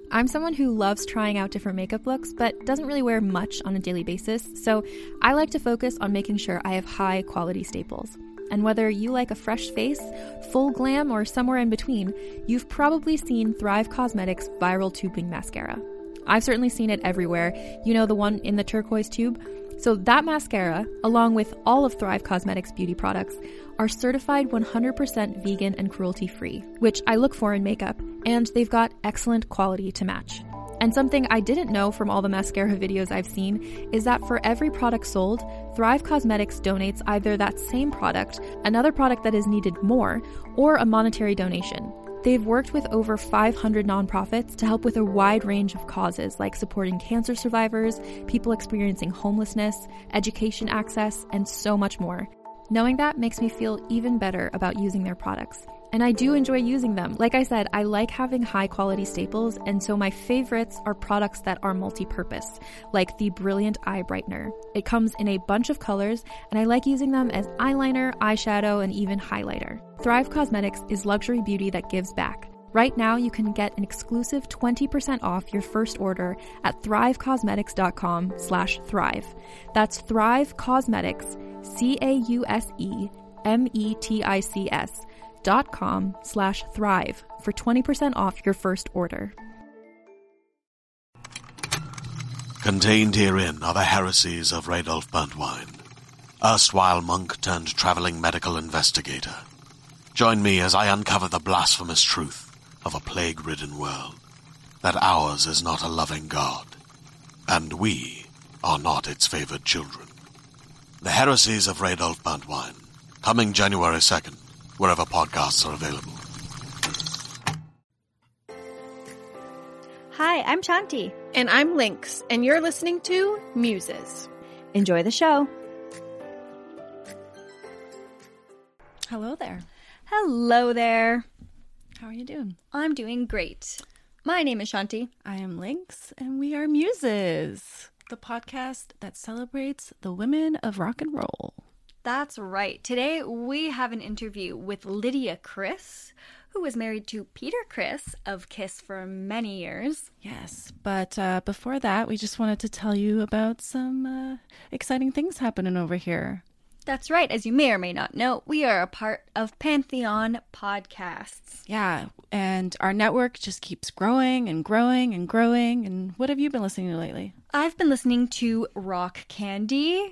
I'm someone who loves trying out different makeup looks, but doesn't really wear much on a daily basis, so I like to focus on making sure I have high quality staples. And whether you like a fresh face, full glam, or somewhere in between, you've probably seen Thrive Causemetics Viral Tubing Mascara. I've certainly seen it everywhere. You know, the one in the turquoise tube? So that mascara, along with all of Thrive Causemetics beauty products, are certified 100% vegan and cruelty-free, which I look for in makeup, and they've got excellent quality to match. And something I didn't know from all the mascara videos I've seen is that for every product sold, Thrive Causemetics donates either that same product, another product that is needed more, or a monetary donation. They've worked with over 500 nonprofits to help with a wide range of causes like supporting cancer survivors, people experiencing homelessness, education access, and so much more. Knowing that makes me feel even better about using their products. And I do enjoy using them. Like I said, I like having high quality staples, and so my favorites are products that are multi-purpose, like the Brilliant Eye Brightener. It comes in a bunch of colors, and I like using them as eyeliner, eyeshadow, and even highlighter. Thrive Causemetics is luxury beauty that gives back. Right now, you can get an exclusive 20% off your first order at thrivecausemetics.com/thrive. That's Thrive Causemetics, CAUSEMETICS.com/thrive for 20% off your first order. Contained herein are the heresies of Radolf Burntwine, erstwhile monk turned traveling medical investigator. Join me as I uncover the blasphemous truth of a plague-ridden world, that ours is not a loving God, and we are not its favored children. The Heresies of Radolf Burntwine, coming January 2nd, wherever podcasts are available. Hi, I'm Shanti. And I'm Lynx, and you're listening to Muses. Enjoy the show. Hello there. Hello there. How are you doing? I'm doing great. My name is Shanti. I am Lynx, and we are Muses, the podcast that celebrates the women of rock and roll. That's right. Today we have an interview with Lydia Criss, who was married to Peter Criss of Kiss for many years. Yes, but before that, we just wanted to tell you about some exciting things happening over here. That's right. As you may or may not know, we are a part of Pantheon Podcasts. Yeah, and our network just keeps growing and growing and growing. And what have you been listening to lately? I've been listening to Rock Candy,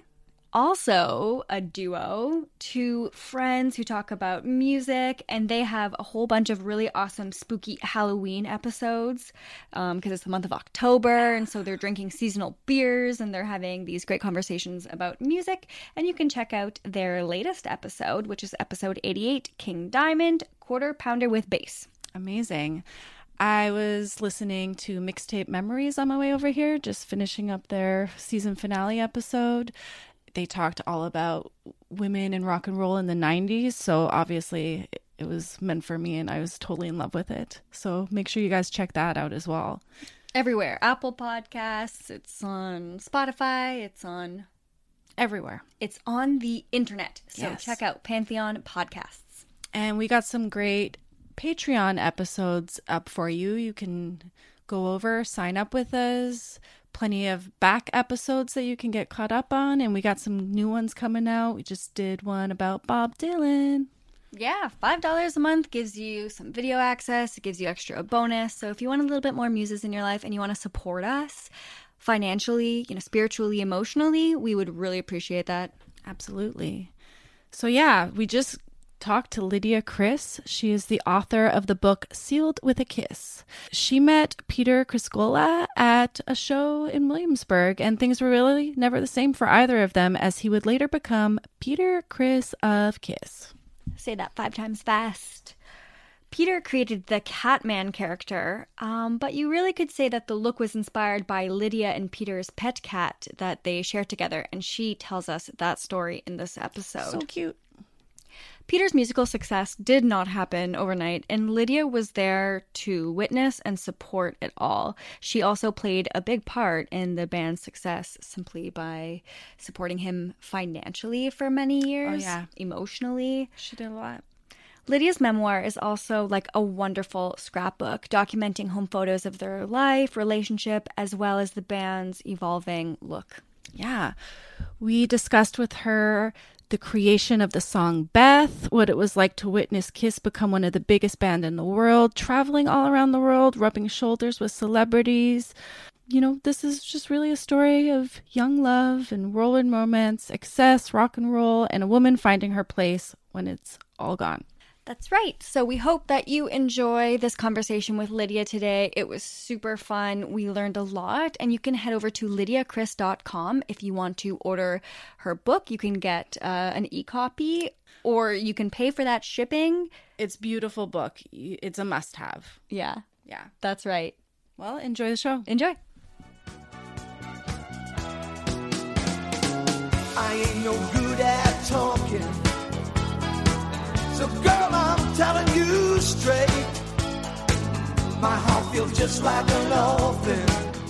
also a duo, two friends who talk about music, and they have a whole bunch of really awesome spooky Halloween episodes because it's the month of October, and so they're drinking seasonal beers and they're having these great conversations about music. And you can check out their latest episode, which is episode 88, King Diamond, Quarter Pounder with Bass. Amazing. I was listening to Mixtape Memories on my way over here, just finishing up their season finale episode. They talked all about women in rock and roll in the 90s, so obviously it was meant for me and I was totally in love with it. So make sure you guys check that out as well. Everywhere. Apple Podcasts, it's on Spotify, it's on... everywhere. It's on the internet, so yes. Check out Pantheon Podcasts. And we got some great Patreon episodes up for you. You can go over, sign up with us. Plenty of back episodes that you can get caught up on, and we got some new ones coming out. We just did one about Bob Dylan. Yeah, $5 a month gives you some video access. It gives you extra bonus. So if you want a little bit more Muses in your life and you want to support us financially, spiritually, emotionally, we would really appreciate that. Absolutely. So yeah, we just talked to Lydia Criss. She is the author of the book Sealed with a Kiss. She met Peter Criscuola at a show in Williamsburg, and things were really never the same for either of them, as he would later become Peter Criss of Kiss. Say that 5 times fast. Peter created the Catman character, but you really could say that the look was inspired by Lydia and Peter's pet cat that they share together, and she tells us that story in this episode. So cute. Peter's musical success did not happen overnight, and Lydia was there to witness and support it all. She also played a big part in the band's success simply by supporting him financially for many years. Oh, yeah. Emotionally. She did a lot. Lydia's memoir is also like a wonderful scrapbook, documenting home photos of their life, relationship, as well as the band's evolving look. Yeah. We discussed with her the creation of the song Beth, what it was like to witness Kiss become one of the biggest bands in the world, traveling all around the world, rubbing shoulders with celebrities. You know, this is just really a story of young love and whirlwind romance, excess, rock and roll, and a woman finding her place when it's all gone. That's right. So we hope that you enjoy this conversation with Lydia today. It was super fun. We learned a lot. And you can head over to lydiachris.com if you want to order her book. You can get an e-copy, or you can pay for that shipping. It's a beautiful book. It's a must-have. Yeah. Yeah. That's right. Well, enjoy the show. Enjoy. I ain't no good at talking, so girl, I'm telling you straight, my heart feels just like an orphan.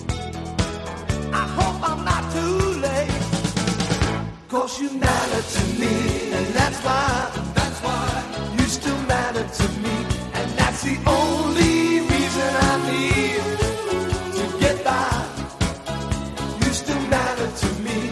I hope I'm not too late, 'cause you matter to me, and that's why you still matter to me, and that's the only reason I need to get by. You still matter to me.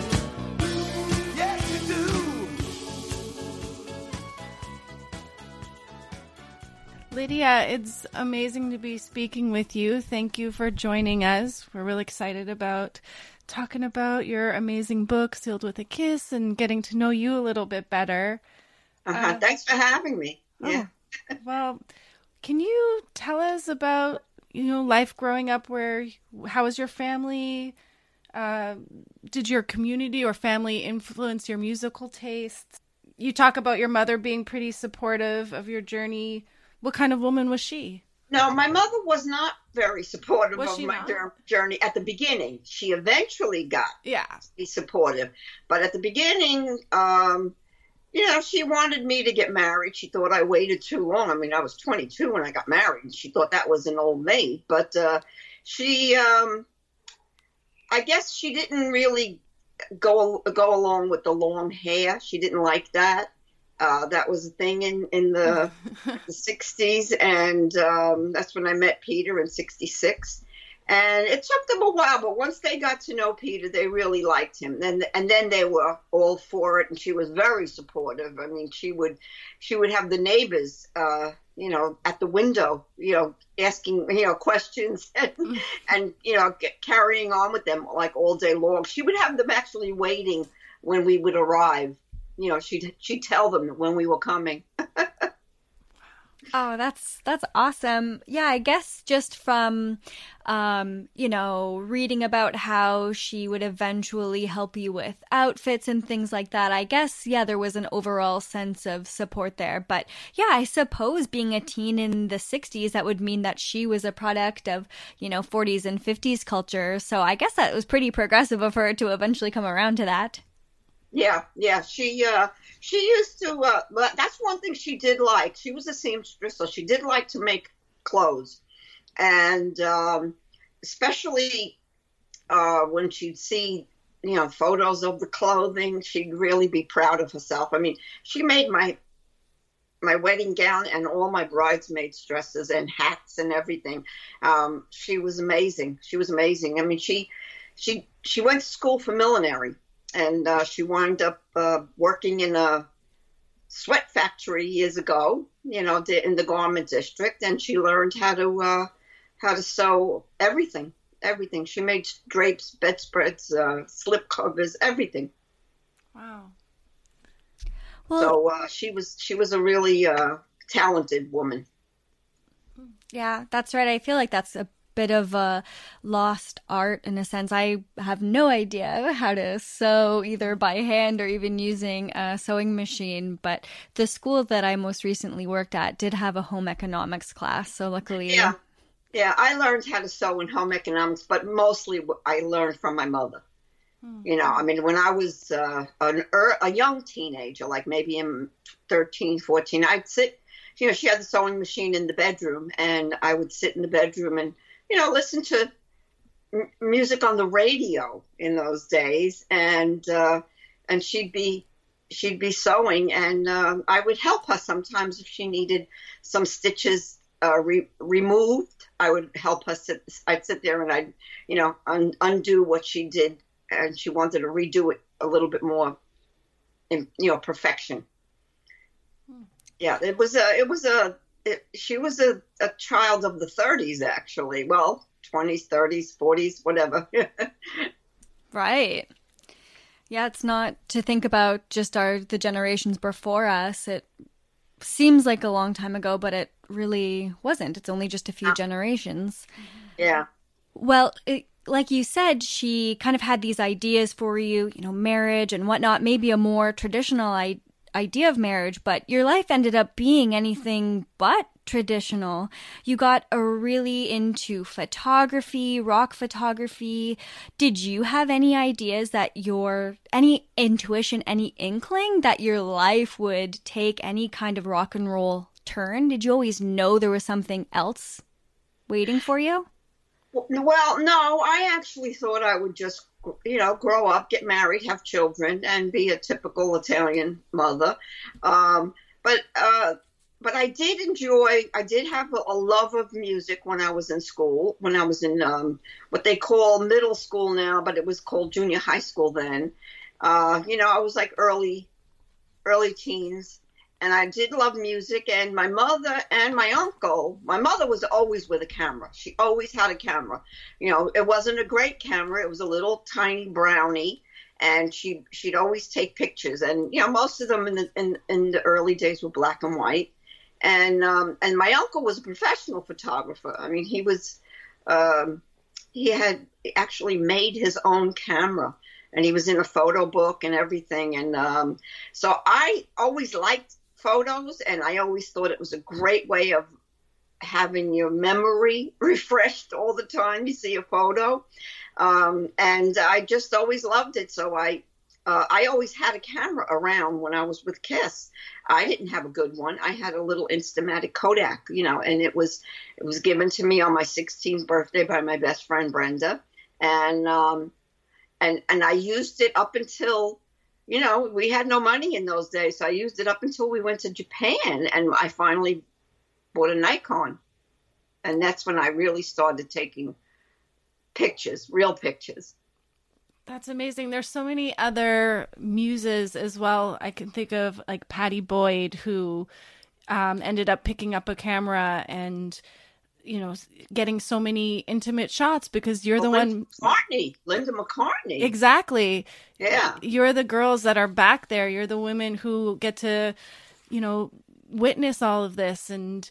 Lydia, it's amazing to be speaking with you. Thank you for joining us. We're really excited about talking about your amazing book, Sealed with a Kiss, and getting to know you a little bit better. Thanks for having me. Yeah. Well, can you tell us about, life growing up? How was your family? Did your community or family influence your musical tastes? You talk about your mother being pretty supportive of your journey. What kind of woman was she? No, my mother was not very supportive Was of she my not? journey at the beginning. She eventually got to be supportive. But at the beginning, she wanted me to get married. She thought I waited too long. I mean, I was 22 when I got married. She thought that was an old maid. But she, I guess she didn't really go along with the long hair. She didn't like that. That was a thing in the 60s, and that's when I met Peter in 66. And it took them a while, but once they got to know Peter, they really liked him. And then they were all for it, and she was very supportive. I mean, she would have the neighbors, at the window, asking, questions and carrying on with them like all day long. She would have them actually waiting when we would arrive. She'd tell them when we were coming. Oh, that's awesome. Yeah, I guess just from, reading about how she would eventually help you with outfits and things like that, I guess, yeah, there was an overall sense of support there. But yeah, I suppose being a teen in the 60s, that would mean that she was a product of, 40s and 50s culture. So I guess that was pretty progressive of her to eventually come around to that. Yeah. She used to, that's one thing she did like. She was a seamstress, so she did like to make clothes. And especially when she'd see, photos of the clothing, she'd really be proud of herself. I mean, she made my wedding gown and all my bridesmaids' dresses and hats and everything. She was amazing. I mean, she went to school for millinery. And she wound up working in a sweat factory years ago, in the garment district. And she learned how to sew everything. She made drapes, bedspreads, slip covers, everything. Wow. Well, so she was a really talented woman. Yeah, that's right. I feel like that's a bit of a lost art in a sense. I have no idea how to sew either by hand or even using a sewing machine, but the school that I most recently worked at did have a home economics class, so luckily... Yeah, I learned how to sew in home economics, but mostly I learned from my mother. I mean, when I was a young teenager, like maybe in 13, 14, I'd sit, she had the sewing machine in the bedroom, and I would sit in the bedroom and listen to music on the radio in those days, and she'd be she'd be sewing, and I would help her sometimes if she needed some stitches removed. I would help her I'd sit there and I'd, undo what she did, and she wanted to redo it a little bit more in, perfection. Yeah, she was a child of the 30s, actually. Well, 20s, 30s, 40s, whatever. Right. Yeah, it's not to think about just the generations before us. It seems like a long time ago, but it really wasn't. It's only just a few generations. Yeah. Well, like you said, she kind of had these ideas for you, marriage and whatnot, maybe a more traditional idea of marriage, but your life ended up being anything but traditional. You got really into photography, rock photography. Did you have any ideas that any intuition, any inkling that your life would take any kind of rock and roll turn? Did you always know there was something else waiting for you? Well, no, I actually thought I would just, grow up, get married, have children, and be a typical Italian mother. But I did have a love of music when I was in school, when I was in what they call middle school now, but it was called junior high school then. I was like early teens. And I did love music, and my mother and my uncle, my mother was always with a camera. She always had a camera. It wasn't a great camera. It was a little tiny brownie, and she'd always take pictures. And, most of them in the early days were black and white. And my uncle was a professional photographer. I mean, he had actually made his own camera, and he was in a photo book and everything. And so I always liked photos, and I always thought it was a great way of having your memory refreshed all the time you see a photo. And I just always loved it. So I always had a camera around when I was with Kiss. I didn't have a good one. I had a little Instamatic Kodak, and it was given to me on my 16th birthday by my best friend Brenda. And I used it up until, we had no money in those days. So I used it up until we went to Japan, and I finally bought a Nikon. And that's when I really started taking pictures, real pictures. That's amazing. There's so many other muses as well. I can think of like Pattie Boyd, who ended up picking up a camera and, getting so many intimate shots because you're the one. Linda McCartney. Exactly. Yeah. You're the girls that are back there. You're the women who get to, witness all of this. And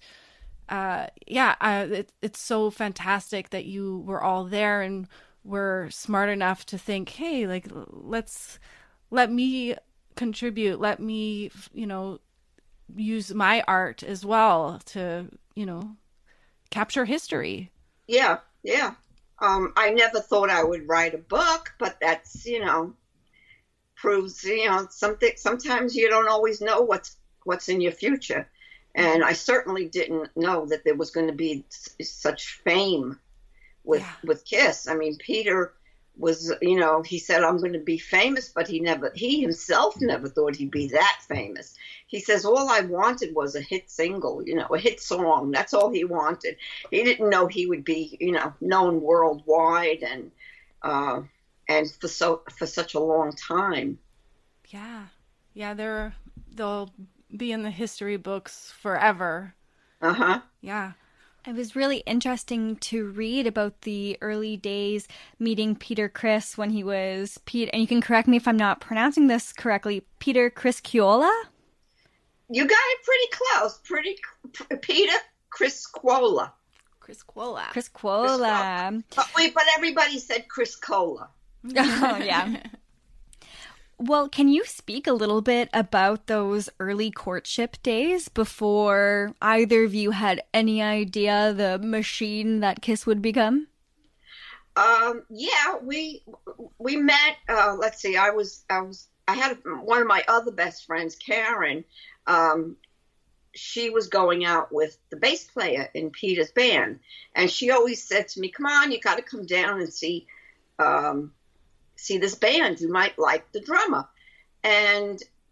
it's so fantastic that you were all there and were smart enough to think, hey, like, let me contribute. Let me, use my art as well to, capture history. Yeah. I never thought I would write a book, but that's, proves, something. Sometimes you don't always know what's in your future. And I certainly didn't know that there was going to be such fame with Kiss. I mean, Peter was, he said, I'm going to be famous, but he himself never thought he'd be that famous. He says, all I wanted was a hit single, a hit song. That's all he wanted. He didn't know he would be, known worldwide and for such a long time. Yeah. They'll be in the history books forever. Uh-huh. Yeah. It was really interesting to read about the early days meeting Peter Criss when he was Pete, and you can correct me if I'm not pronouncing this correctly, Peter Criscuola? You got it pretty close. Peter Criscuola. Criscuola. But everybody said Criscola. Oh, yeah. Well, can you speak a little bit about those early courtship days before either of you had any idea the machine that Kiss would become? Yeah, we met. Let's see. I had one of my other best friends, Karen. She was going out with the bass player in Peter's band, and she always said to me, "Come on, you got to come down and see this band. You might like the drummer." And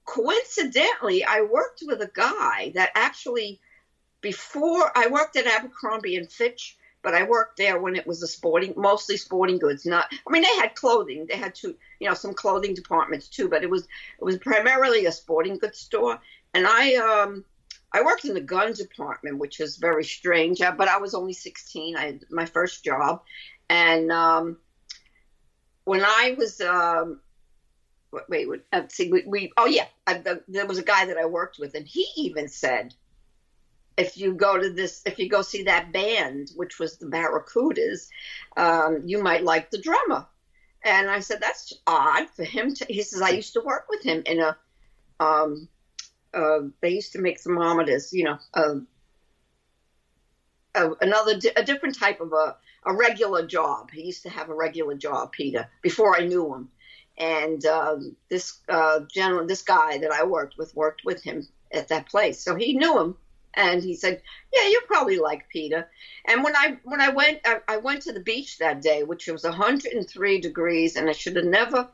coincidentally, I worked with a guy that actually, before I worked at Abercrombie and Fitch, but I worked there when it was mostly sporting goods. They had clothing. They had some clothing departments too, but it was primarily a sporting goods store. And I worked in the gun department, which is very strange, but I was only 16. I had my first job. And when I was, there was a guy that I worked with, and he even said, if you go see that band, which was the Barracudas, you might like the drummer. And I said, that's odd for him he says, I used to work with him in they used to make thermometers, a different type of a regular job. He used to have a regular job, Peter, before I knew him. And this guy that I worked with him at that place. So he knew him. And he said, yeah, you probably like Peter. And when I went to the beach that day, which was 103 degrees, and I should have never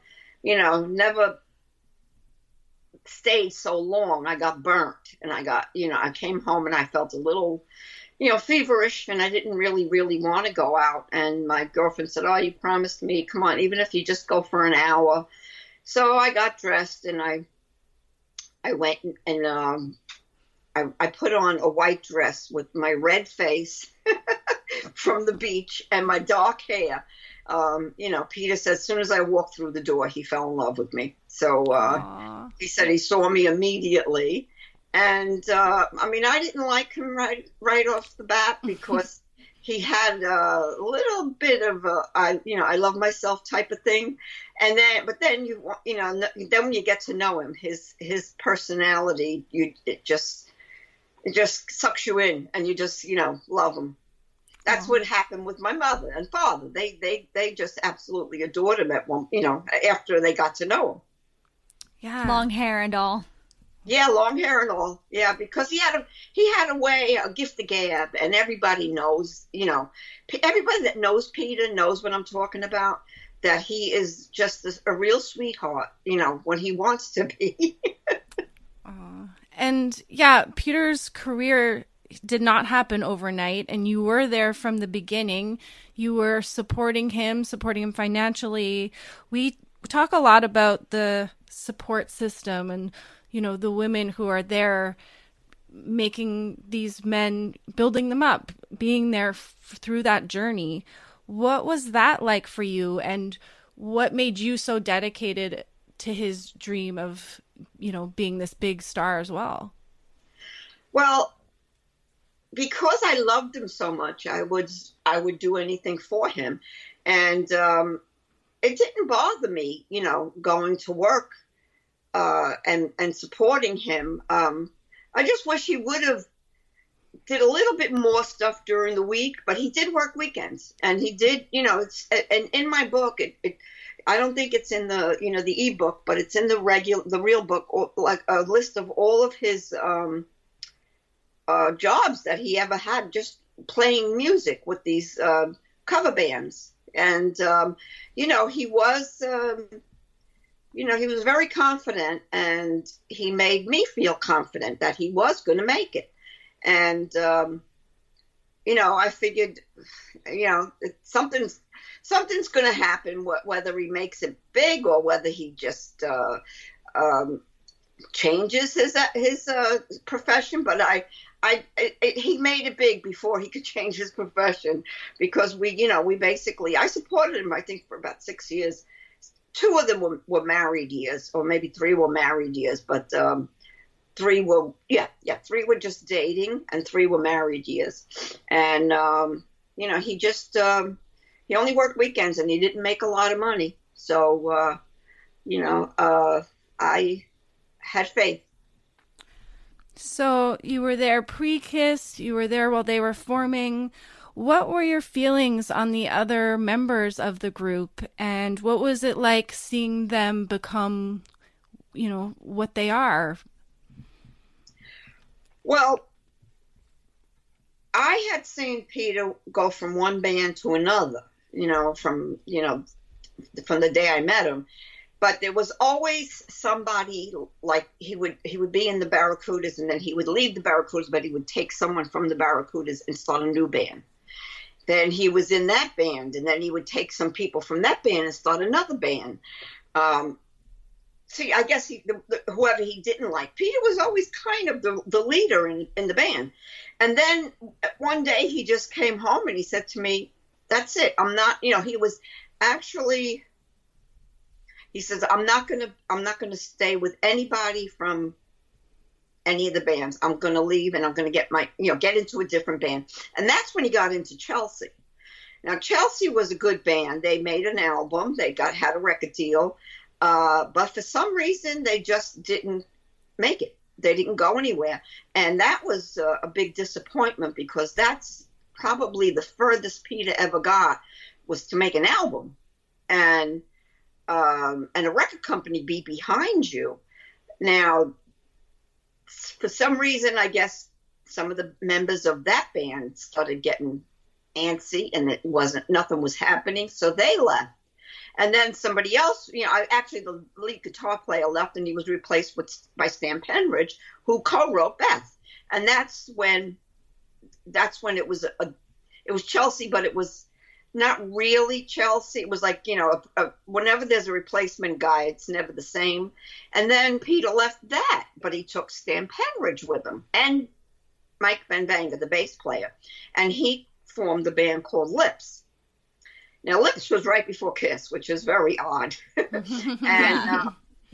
stayed so long. I got burnt, and I came home and I felt a little, feverish, and I didn't really want to go out. And my girlfriend said, oh, you promised me, come on, even if you just go for an hour. So I got dressed, and I went and I put on a white dress with my red face from the beach and my dark hair. Peter said as soon as I walked through the door, he fell in love with me. So he said he saw me immediately. And I didn't like him right off the bat because he had a little bit of I love myself type of thing. And then when you get to know him, his personality, it just sucks you in, and you just, love him. That's what happened with my mother and father. They just absolutely adored him after they got to know him. Yeah. Long hair and all. Yeah, long hair and all. Yeah, because he had a gift of gab, and everybody knows, everybody that knows Peter knows what I'm talking about, that he is just a real sweetheart, when he wants to be. And yeah, Peter's career did not happen overnight, and you were there from the beginning. You were supporting him financially. We talk a lot about the support system and, the women who are there making these men, building them up, being there through that journey. What was that like for you, and what made you so dedicated to his dream of being this big star as well? Well, because I loved him so much, I would do anything for him. And it didn't bother me, going to work and supporting him. I just wish he would have did a little bit more stuff during the week, but he did work weekends, and he did, and in my book, I don't think it's in the, the ebook, but it's in the real book, like a list of all of his jobs that he ever had, just playing music with these cover bands. And, he was, he was very confident, and he made me feel confident that he was going to make it. And, I figured, something's going to happen, whether he makes it big or whether he just changes his profession. But he made it big before he could change his profession, because we basically, I supported him, I think, for about 6 years. 2 of them were married years, or maybe 3 were married years, but 3 were, 3 were just dating, and 3 were married years. And, he just, he only worked weekends, and he didn't make a lot of money. So, I had faith. So you were there pre-Kiss, you were there while they were forming. What were your feelings on the other members of the group, and what was it like seeing them become, what they are? Well, I had seen Peter go from one band to another, from the day I met him. But there was always somebody, like he would be in the Barracudas, and then he would leave the Barracudas, but he would take someone from the Barracudas and start a new band. Then he was in that band, and then he would take some people from that band and start another band. See, I guess whoever he didn't like, Peter was always kind of the leader in the band. And then one day he just came home and he said to me, "That's it. I'm not." He was actually. He says, I'm not gonna stay with anybody from any of the bands. I'm gonna leave, and I'm gonna get into a different band." And that's when he got into Chelsea. Now, Chelsea was a good band. They made an album. They had a record deal. But for some reason, they just didn't make it. They didn't go anywhere. And that was a big disappointment, because that's probably the furthest Peter ever got, was to make an album. And a record company be behind you. Now, for some reason, I guess some of the members of that band started getting antsy, and nothing was happening, so they left. And then somebody else, actually the lead guitar player left, and he was replaced by Stan Penridge, who co-wrote Beth. And that's when it was Chelsea, but it was not really Chelsea. It was like, whenever there's a replacement guy, it's never the same. And then Peter left that, but he took Stan Penridge with him, and Mike Van Vanger, the bass player. And he formed the band called Lips. Now, Lips was right before Kiss, which is very odd. And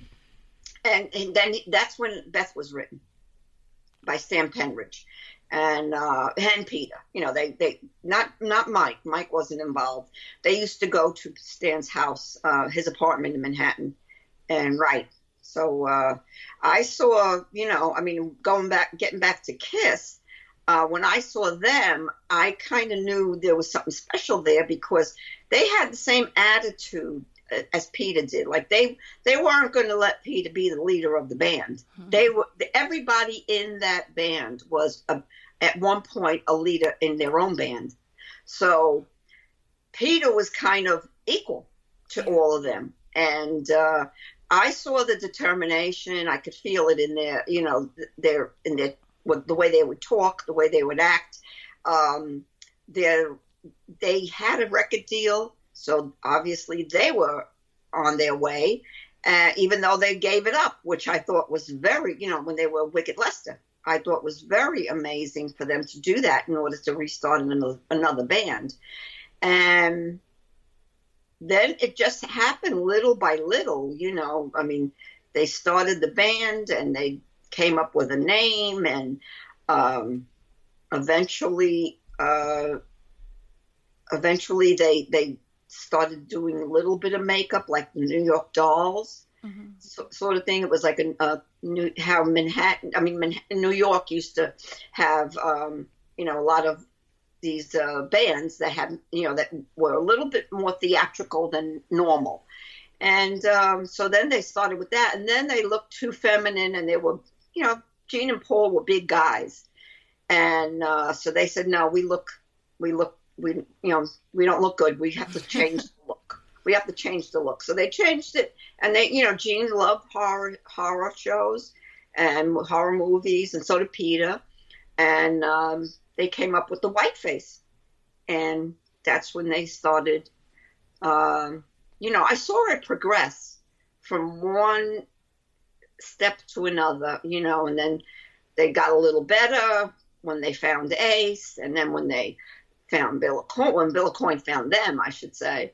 then that's when Beth was written by Stan Penridge. And Peter, they not Mike. Mike wasn't involved. They used to go to Stan's house, his apartment in Manhattan, and write. So I saw, getting back to Kiss, when I saw them, I kind of knew there was something special there, because they had the same attitude as Peter did. Like they weren't going to let Peter be the leader of the band. Mm-hmm. Everybody in that band was at one point a leader in their own band. So Peter was kind of equal to all of them. And I saw the determination. I could feel it in their the way they would talk, the way they would act. They had a record deal, so obviously they were on their way, even though they gave it up, which I thought was very, when they were Wicked Lester, I thought was very amazing for them to do that in order to restart another band. And then it just happened little by little, they started the band and they came up with a name, and eventually they started doing a little bit of makeup, like the New York Dolls, mm-hmm. sort of thing. It was like how New York used to have, a lot of these bands that had, that were a little bit more theatrical than normal. And so then they started with that, and then they looked too feminine, and they were, Gene and Paul were big guys. And so they said, no, we don't look good. We have to change the look. We have to change the look. So they changed it. And they, Gene loved horror shows and horror movies, and so did Peter. And they came up with the Whiteface. And that's when they started, I saw it progress from one step to another, and then they got a little better when they found Ace, and then when they found Bill Aucoin, when Bill Aucoin found them, I should say,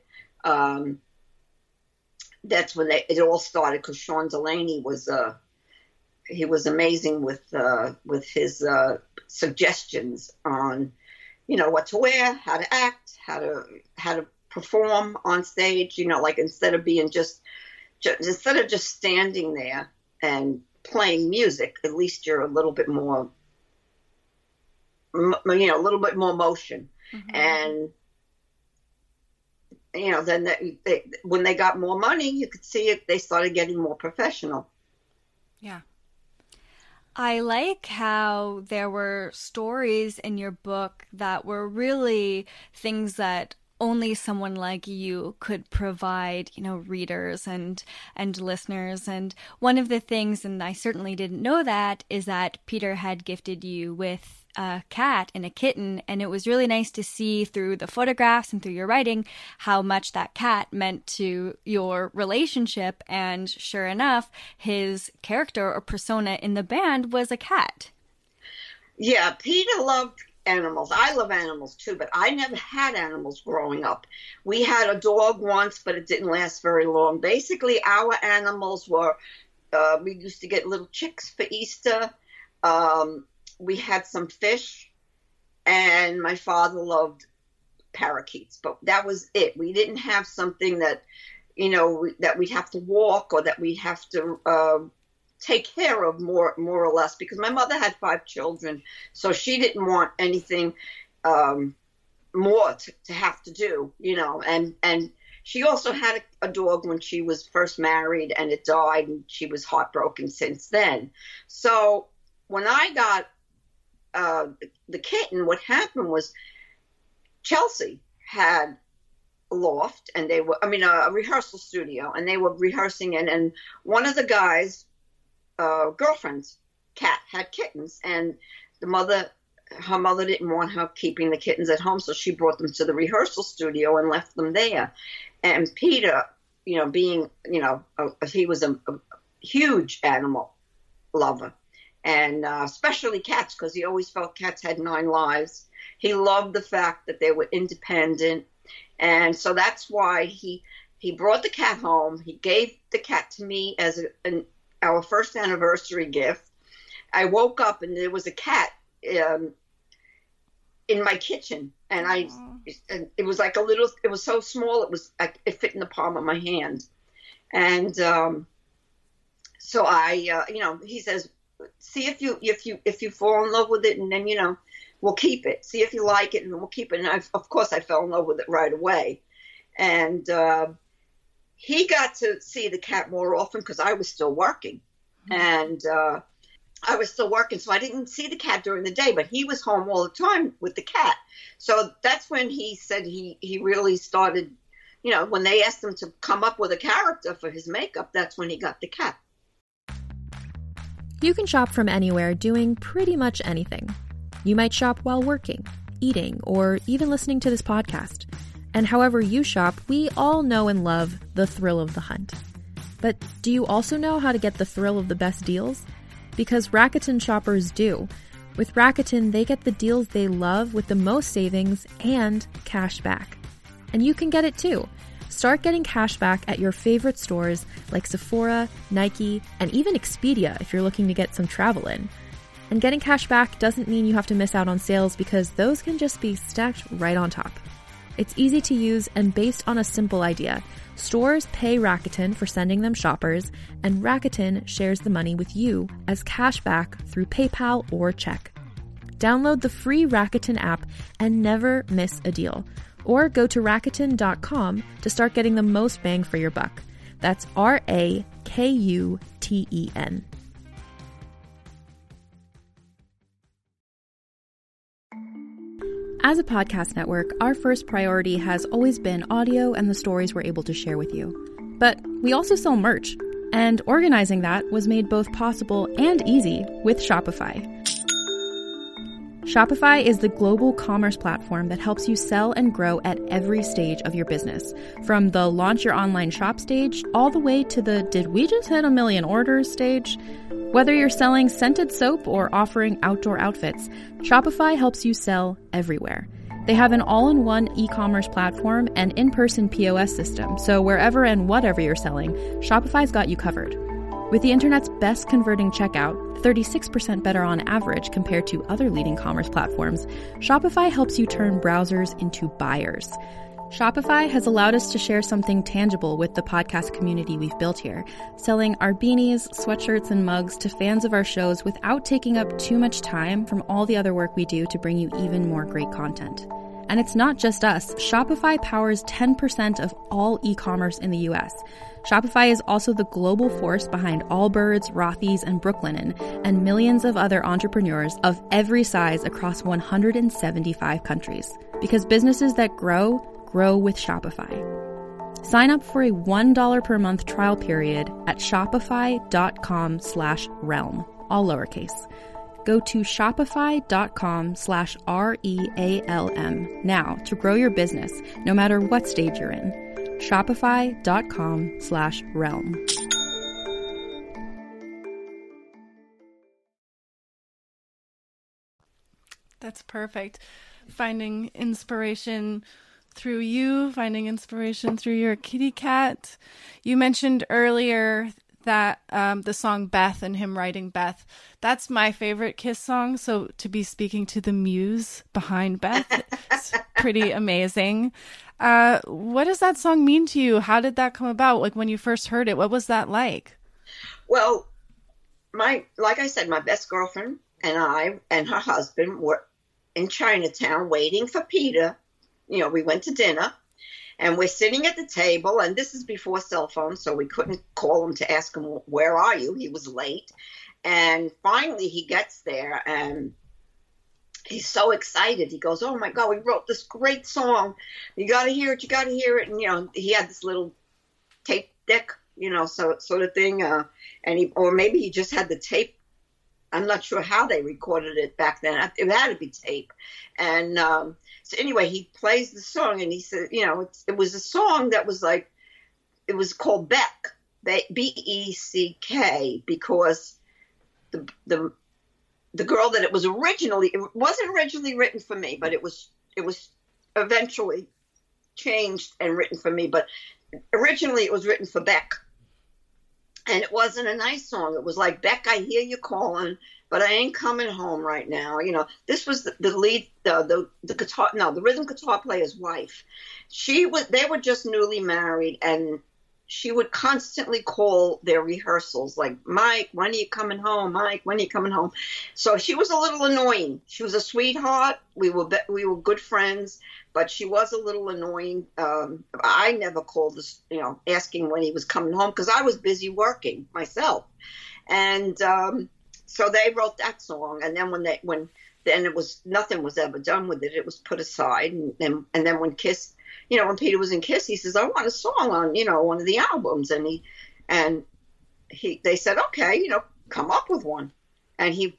that's when it all started, because Sean Delaney was he was amazing with his suggestions on, what to wear, how to act, how to perform on stage, like instead of being instead of just standing there and playing music, at least you're a little bit more, a little bit more motion. Mm-hmm. And, then when they got more money, you could see it, they started getting more professional. Yeah. I like how there were stories in your book that were really things that only someone like you could provide, readers and listeners. And one of the things, and I certainly didn't know that, is that Peter had gifted you with a cat and a kitten, and it was really nice to see through the photographs and through your writing how much that cat meant to your relationship. And sure enough, his character or persona in the band was a cat. Yeah, Peter loved animals. I love animals too, but I never had animals growing up. We had a dog once, but it didn't last very long. Basically, our animals were, we used to get little chicks for Easter. We had some fish, and my father loved parakeets, but that was it. We didn't have something that, that we'd have to walk or that we'd have to take care of more or less, because my mother had 5 children, so she didn't want anything more to have to do, and she also had a dog when she was first married, and it died, and she was heartbroken since then. So when I got the kitten, what happened was Chelsea had a loft, and a rehearsal studio, and they were rehearsing it, and one of the guys' girlfriend's cat had kittens, and her mother didn't want her keeping the kittens at home, so she brought them to the rehearsal studio and left them there. And Peter, being, he was a huge animal lover, and especially cats, because he always felt cats had 9 lives. He loved the fact that they were independent, and so that's why he brought the cat home. He gave the cat to me as our first anniversary gift. I woke up and there was a cat in my kitchen, and it was like it was so small, it fit in the palm of my hand. And so I, he says, see if you fall in love with it, and then we'll keep it. See if you like it, and we'll keep it. And of course I fell in love with it right away. And he got to see the cat more often because I was still working, and I was still working, so I didn't see the cat during the day, but he was home all the time with the cat. So that's when he said he really started, when they asked him to come up with a character for his makeup, that's when he got the cat. You can shop from anywhere doing pretty much anything. You might shop while working, eating, or even listening to this podcast. And however you shop, we all know and love the thrill of the hunt. But do you also know how to get the thrill of the best deals? Because Rakuten shoppers do. With Rakuten, they get the deals they love with the most savings and cash back. And you can get it too. Start getting cash back at your favorite stores like Sephora, Nike, and even Expedia if you're looking to get some travel in. And getting cash back doesn't mean you have to miss out on sales, because those can just be stacked right on top. It's easy to use and based on a simple idea. Stores pay Rakuten for sending them shoppers, and Rakuten shares the money with you as cash back through PayPal or check. Download the free Rakuten app and never miss a deal. Or go to Rakuten.com to start getting the most bang for your buck. That's Rakuten. As a podcast network, our first priority has always been audio and the stories we're able to share with you. But we also sell merch, and organizing that was made both possible and easy with Shopify. Shopify is the global commerce platform that helps you sell and grow at every stage of your business, from the launch your online shop stage all the way to the did we just hit 1 million orders stage. Whether you're selling scented soap or offering outdoor outfits, Shopify helps you sell everywhere. They have an all-in-one e-commerce platform and in-person POS system, so wherever and whatever you're selling, Shopify's got you covered. With the internet's best converting checkout, 36% better on average compared to other leading commerce platforms, Shopify helps you turn browsers into buyers. Shopify has allowed us to share something tangible with the podcast community we've built here, selling our beanies, sweatshirts, and mugs to fans of our shows without taking up too much time from all the other work we do to bring you even more great content. And it's not just us. Shopify powers 10% of all e-commerce in the US. Shopify is also the global force behind Allbirds, Rothy's, and Brooklinen, and millions of other entrepreneurs of every size across 175 countries. Because businesses that grow grow with Shopify. Sign up for a $1 per month trial period at shopify.com/realm, all lowercase. Go to shopify.com/REALM now to grow your business, no matter what stage you're in. Shopify.com/realm. That's perfect. Finding inspiration through you, finding inspiration through your kitty cat. You mentioned earlier that the song Beth and him writing Beth, that's my favorite Kiss song. So to be speaking to the muse behind Beth, it's pretty amazing. What does that song mean to you? How did that come about? Like when you first heard it, what was that like? Well, like I said, my best girlfriend and I and her husband were in Chinatown waiting for Peter. You know, we went to dinner and we're sitting at the table, and this is before cell phones, so we couldn't call him to ask him, where are you? He was late. And finally he gets there and he's so excited. He goes, oh my God, we wrote this great song. You got to hear it. You got to hear it. And, you know, he had this little tape deck, you know, so sort of thing. Or maybe he just had the tape. I'm not sure how they recorded it back then. It had to be tape. And so anyway, he plays the song and he said, you know, it was a song that was like, it was called Beck, B-E-C-K, because the girl that it wasn't originally written for me, but it was eventually changed and written for me. But originally it was written for Beck. And it wasn't a nice song. It was like, Beck, I hear you calling, but I ain't coming home right now. You know, this was the lead, the guitar, no, the rhythm guitar player's wife. They were just newly married, and she would constantly call their rehearsals like, Mike, when are you coming home? Mike, when are you coming home? So she was a little annoying. She was a sweetheart. We were good friends, but she was a little annoying. I never called this, you know, asking when he was coming home because I was busy working myself. And so they wrote that song, and then nothing was ever done with it. It was put aside, and then when Kiss. You know, when Peter was in Kiss, he says, I want a song on, you know, one of the albums. And they said, okay, you know, come up with one. And he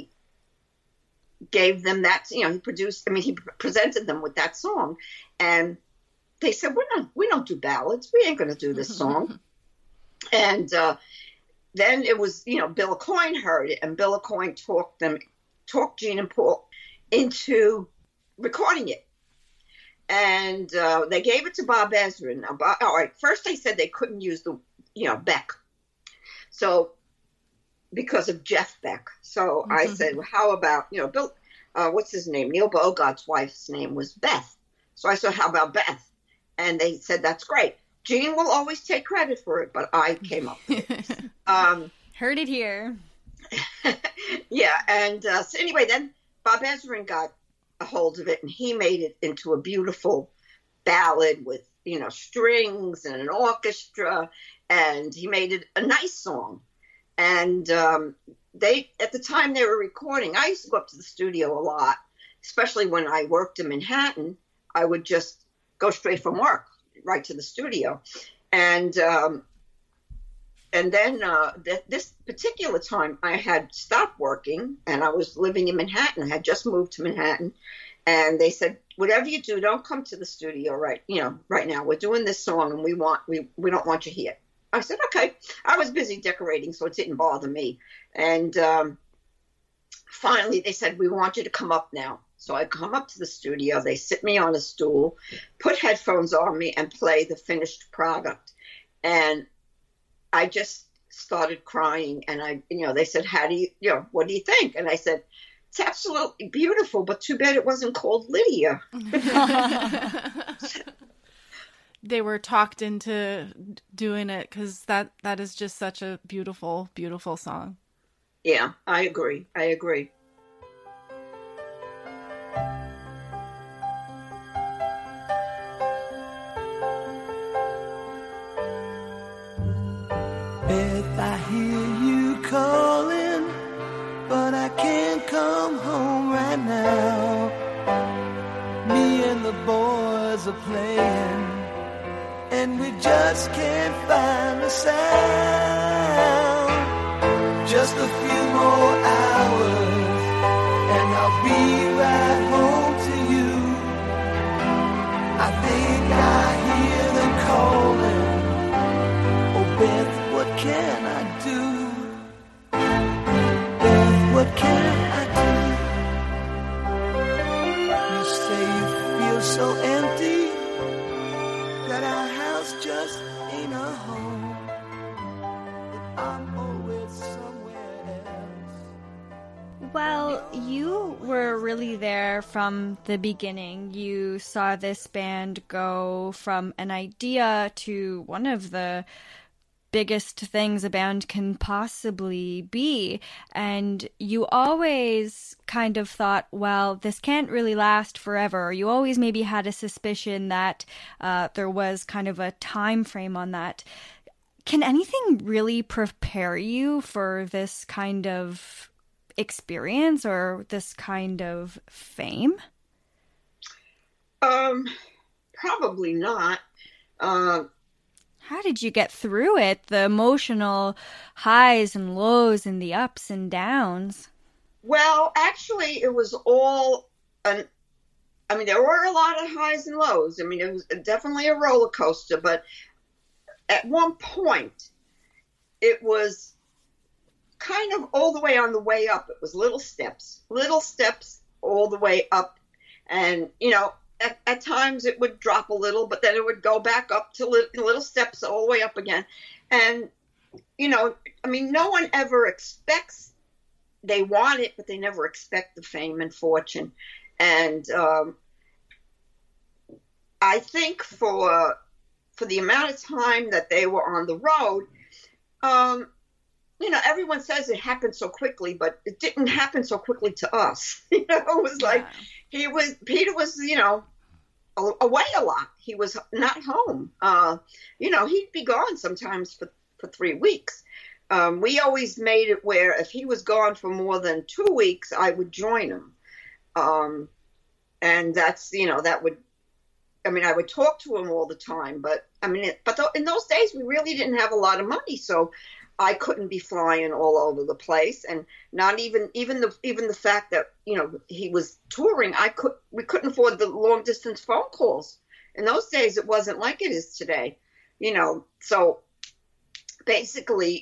gave them that, you know, he presented them with that song. And they said, we don't do ballads. We ain't going to do this song. And then it was, you know, Bill Aucoin heard it, and Bill Aucoin talked Gene and Paul into recording it. And they gave it to Bob Ezrin. All right, first they said they couldn't use the, you know, Beck. So, because of Jeff Beck. So I said, well, how about, you know, Bill, what's his name? Neil Bogart's wife's name was Beth. So I said, how about Beth? And they said, that's great. Gene will always take credit for it, but I came up with it. Heard it here. Yeah, and so anyway, then Bob Ezrin got a hold of it, and he made it into a beautiful ballad with, you know, strings and an orchestra, and he made it a nice song. And at the time they were recording, I used to go up to the studio a lot, especially when I worked in Manhattan. I would just go straight from work right to the studio. And then this particular time I had stopped working and I was living in Manhattan. I had just moved to Manhattan, and they said, whatever you do, don't come to the studio right now. We're doing this song and we don't want you here. I said, okay. I was busy decorating, so it didn't bother me. And finally they said, we want you to come up now. So I come up to the studio. They sit me on a stool, put headphones on me, and play the finished product. And I just started crying, and they said, what do you think? And I said, it's absolutely beautiful, but too bad it wasn't called Lydia. They were talked into doing it because that is just such a beautiful, beautiful song. Yeah, I agree. Beth, I hear you calling, but I can't come home right now. Me and the boys are playing, and we just can't find the sound. Just a few more hours, and I'll be right home to you. I think I hear them calling. Oh, Beth, what can I do? Beth, what can I do? You say you feel so empty, that our house just ain't a home, that I'm always somewhere else. Well, you were really there from the beginning. You saw this band go from an idea to one of the biggest things a band can possibly be. And you always kind of thought, well, this can't really last forever. You always maybe had a suspicion that there was kind of a time frame on that. Can anything really prepare you for this kind of experience or this kind of fame? Probably not. How did you get through it? The emotional highs and lows and the ups and downs? Well, actually, it was all, there were a lot of highs and lows. I mean, it was definitely a roller coaster, but at one point, it was kind of all the way on the way up. It was little steps all the way up. And, at times it would drop a little, but then it would go back up to little steps all the way up again. And, no one ever expects, they want it, but they never expect the fame and fortune. And I think for the amount of time that they were on the road, everyone says it happened so quickly, but it didn't happen so quickly to us. It was like, Peter was, away a lot. He was not home. He'd be gone sometimes for 3 weeks. We always made it where if he was gone for more than 2 weeks, I would join him. And that's, I would talk to him all the time, but in those days we really didn't have a lot of money. So I couldn't be flying all over the place, and not even the fact that he was touring. We couldn't afford the long distance phone calls. In those days, it wasn't like it is today, So basically,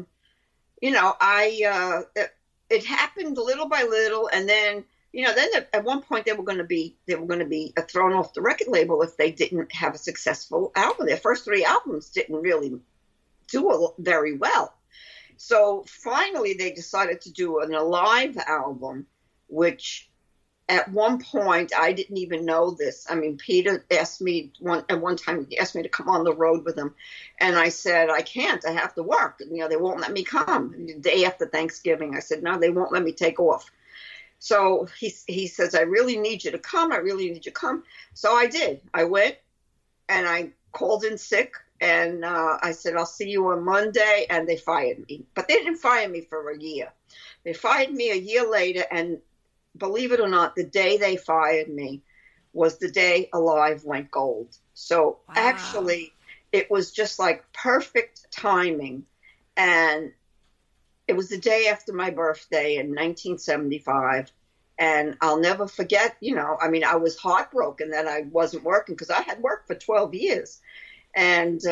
it happened little by little, and then at one point they were going to be thrown off the record label if they didn't have a successful album. Their first 3 albums didn't really do very well. So finally they decided to do a live album, which at one point I didn't even know this. Peter asked me at one time, he asked me to come on the road with him, and I said, I can't, I have to work. They won't let me come. The day after Thanksgiving, I said, no, they won't let me take off. So he says, I really need you to come. I really need you to come. So I did. I went and I called in sick. And I said, I'll see you on Monday. And they fired me. But they didn't fire me for a year. They fired me a year later. And believe it or not, the day they fired me was the day Alive went gold. So Actually, it was just like perfect timing. And it was the day after my birthday in 1975. And I'll never forget, I was heartbroken that I wasn't working because I had worked for 12 years. And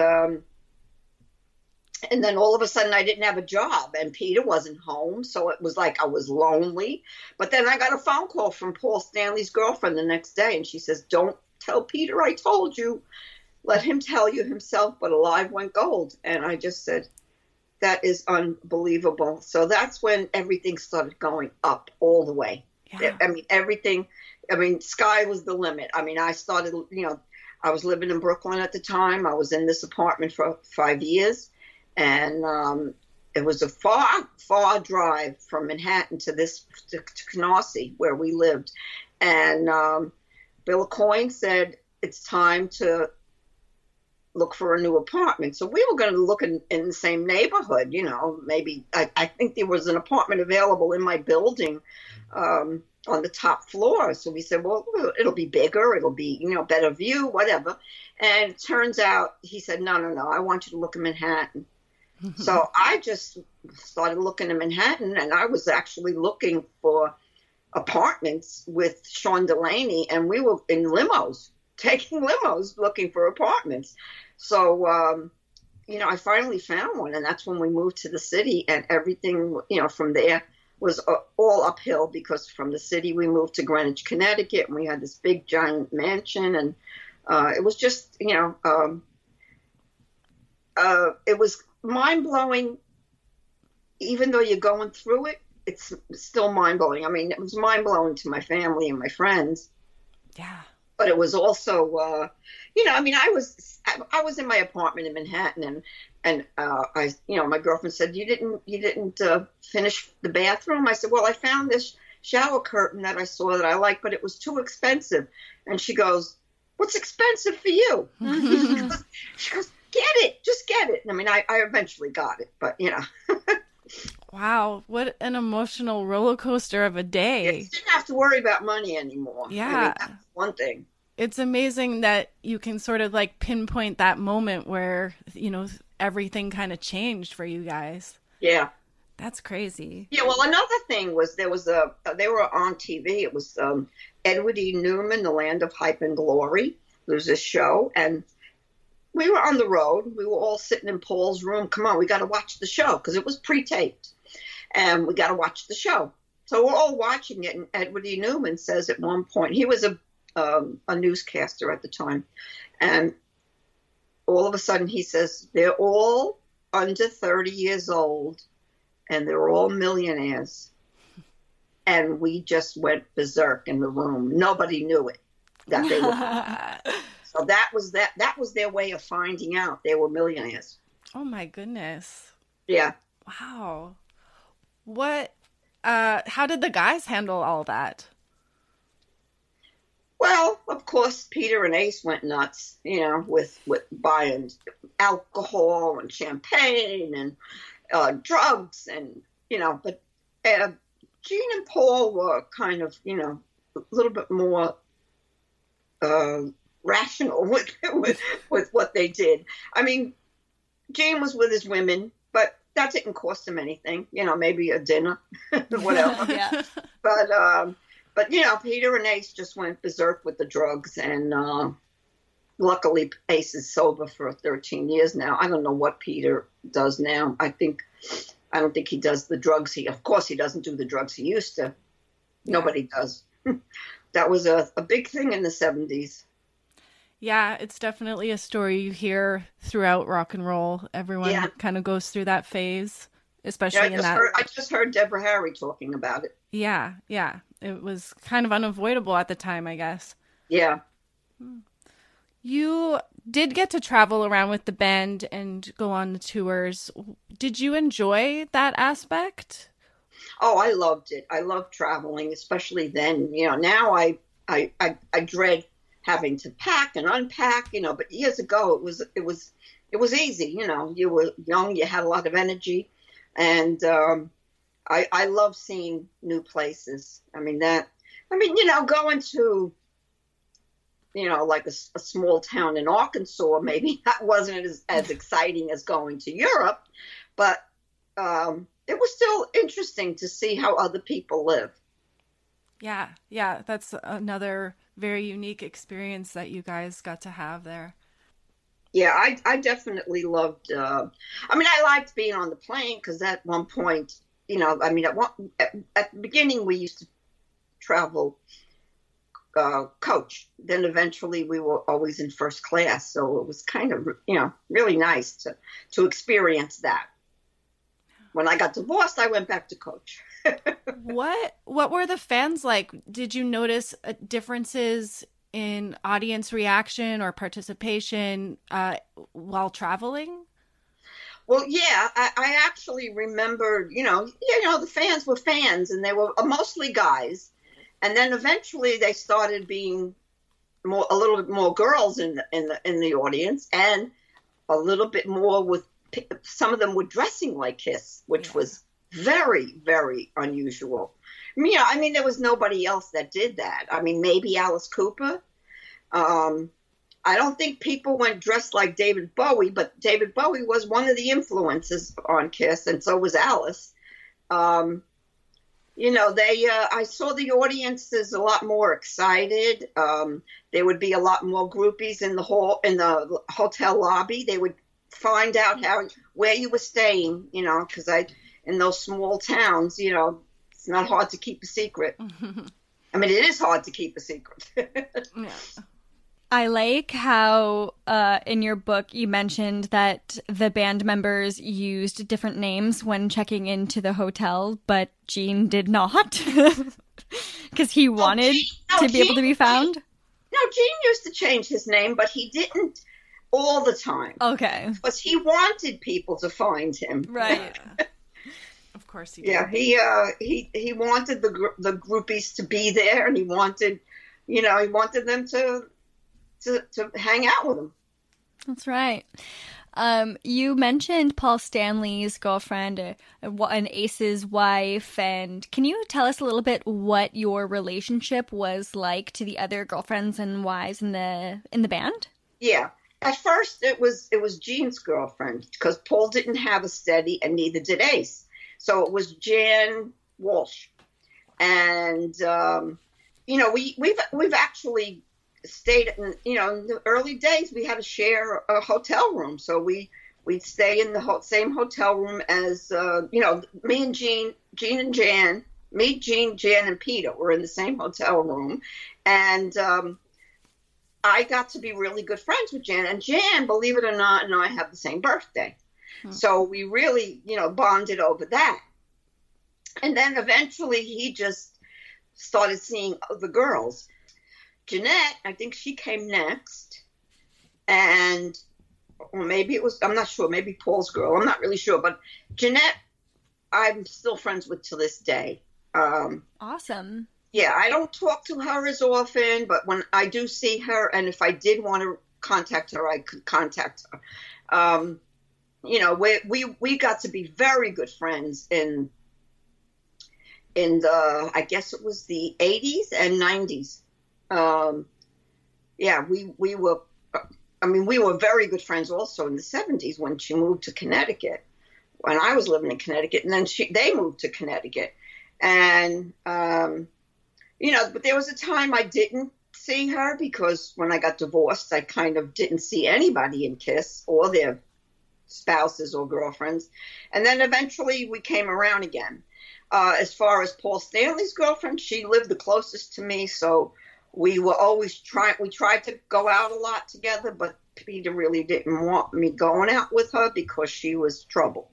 then all of a sudden I didn't have a job and Peter wasn't home. So it was like I was lonely. But then I got a phone call from Paul Stanley's girlfriend the next day. And she says, don't tell Peter I told you. Let him tell you himself, but Alive went gold. And I just said, that is unbelievable. So that's when everything started going up all the way. Yeah. Everything, sky was the limit. I started, I was living in Brooklyn at the time. I was in this apartment for 5 years, and it was a far drive from Manhattan to Canarsie, where we lived. And Bill Coyne said, it's time to look for a new apartment. So we were going to look in the same neighborhood, maybe I think there was an apartment available in my building on the top floor. So we said, well, it'll be bigger. It'll be, better view, whatever. And it turns out, he said, no, I want you to look at Manhattan. So I just started looking at Manhattan, and I was actually looking for apartments with Sean Delaney, and we were in limos, taking limos, looking for apartments. So, I finally found one, and that's when we moved to the city, and everything, from there was all uphill, because from the city we moved to Greenwich, Connecticut, and we had this big giant mansion, and it was just, it was mind-blowing. Even though you're going through it, it's still mind-blowing. I mean, it was mind-blowing to my family and my friends. Yeah. But it was also, I was in my apartment in Manhattan, and I, my girlfriend said, you didn't finish the bathroom. I said, well, I found this shower curtain that I saw that I liked, but it was too expensive. And she goes, what's expensive for you? She goes, get it, just get it. And I mean, I eventually got it, but Wow, what an emotional roller coaster of a day. You didn't have to worry about money anymore. Yeah. I mean, that's one thing. It's amazing that you can sort of like pinpoint that moment where, everything kind of changed for you guys. Yeah. That's crazy. Yeah, well, another thing was they were on TV. It was Edward E. Newman, The Land of Hype and Glory. There was this show, and we were on the road. We were all sitting in Paul's room. Come on, we got to watch the show, because it was pre-taped. And we got to watch the show. So we're all watching it, and Edward E. Newman says at one point, he was a newscaster at the time, and all of a sudden he says, they're all under 30 years old, and they're all millionaires. And we just went berserk in the room. Nobody knew it, that they were. So that was their way of finding out they were millionaires. Oh my goodness. Yeah. Wow. How did the guys handle all that? Well, of course, Peter and Ace went nuts, with buying alcohol and champagne and drugs, and, but Gene and Paul were kind of, a little bit more rational with what they did. I mean, Gene was with his women, but that didn't cost him anything, maybe a dinner, whatever. Yeah. But Peter and Ace just went berserk with the drugs, and luckily Ace is sober for 13 years now. I don't know what Peter does now. I don't think he does the drugs. Of course, he doesn't do the drugs he used to. Nobody does. That was a big thing in the 70s. Yeah, it's definitely a story you hear throughout rock and roll. Everyone kind of goes through that phase, especially I just heard Deborah Harry talking about it. Yeah. It was kind of unavoidable at the time, I guess. Yeah. You did get to travel around with the band and go on the tours. Did you enjoy that aspect? Oh, I loved it. I loved traveling, especially then. Now I dread having to pack and unpack, but years ago it was easy. You were young, you had a lot of energy, and I love seeing new places. Going to, like a small town in Arkansas, maybe that wasn't as exciting as going to Europe, but it was still interesting to see how other people live. Yeah, that's another very unique experience that you guys got to have there. Yeah, I definitely loved, I liked being on the plane, because at one point, at the beginning we used to travel coach. Then eventually we were always in first class. So it was kind of, really nice to experience that. When I got divorced, I went back to coach. What were the fans like? Did you notice differences in audience reaction or participation while traveling? Well, yeah, I actually remember, the fans were fans, and they were mostly guys. And then eventually they started being a little bit more girls in the audience, and a little bit more with some of them were dressing like Kiss, which was very, very unusual. I mean, there was nobody else that did that. I mean, maybe Alice Cooper. I don't think people went dressed like David Bowie, but David Bowie was one of the influences on Kiss, and so was Alice. I saw the audiences a lot more excited. There would be a lot more groupies in the hotel lobby. They would find out where you were staying, because in those small towns, it's not hard to keep a secret. I mean, it is hard to keep a secret. Yeah. I like how in your book you mentioned that the band members used different names when checking into the hotel, but Gene did not because he wanted to be able to be found. No, Gene used to change his name, but he didn't all the time. Okay. Because he wanted people to find him. Right. Of course he did. Yeah, he wanted the groupies to be there, and he wanted them to hang out with him. That's right. You mentioned Paul Stanley's girlfriend, an Ace's wife, and can you tell us a little bit what your relationship was like to the other girlfriends and wives in the band? Yeah. At first, it was Gene's girlfriend because Paul didn't have a steady, and neither did Ace. So it was Jan Walsh, and we've actually stayed in the early days. We had to share a hotel room, so we'd stay in the same hotel room as me and Gene and Jan. Me, Gene, Jan, and Peter were in the same hotel room, and I got to be really good friends with Jan. And Jan, believe it or not, and I have the same birthday. So we really, bonded over that. And then eventually he just started seeing the girls. Jeanette, I think she came next. Or maybe it was, I'm not sure, maybe Paul's girl. I'm not really sure. But Jeanette, I'm still friends with to this day. Awesome. Yeah, I don't talk to her as often, but when I do see her, and if I did want to contact her, I could contact her. We got to be very good friends in the, I guess it was the 80s and 90s. We were very good friends also in the 70s when she moved to Connecticut, when I was living in Connecticut, and then they moved to Connecticut. And, but there was a time I didn't see her because when I got divorced, I kind of didn't see anybody in Kiss or their spouses or girlfriends. And then eventually we came around again. As far as Paul Stanley's girlfriend, she lived the closest to me, so we were always we tried to go out a lot together, but Peter really didn't want me going out with her because she was trouble.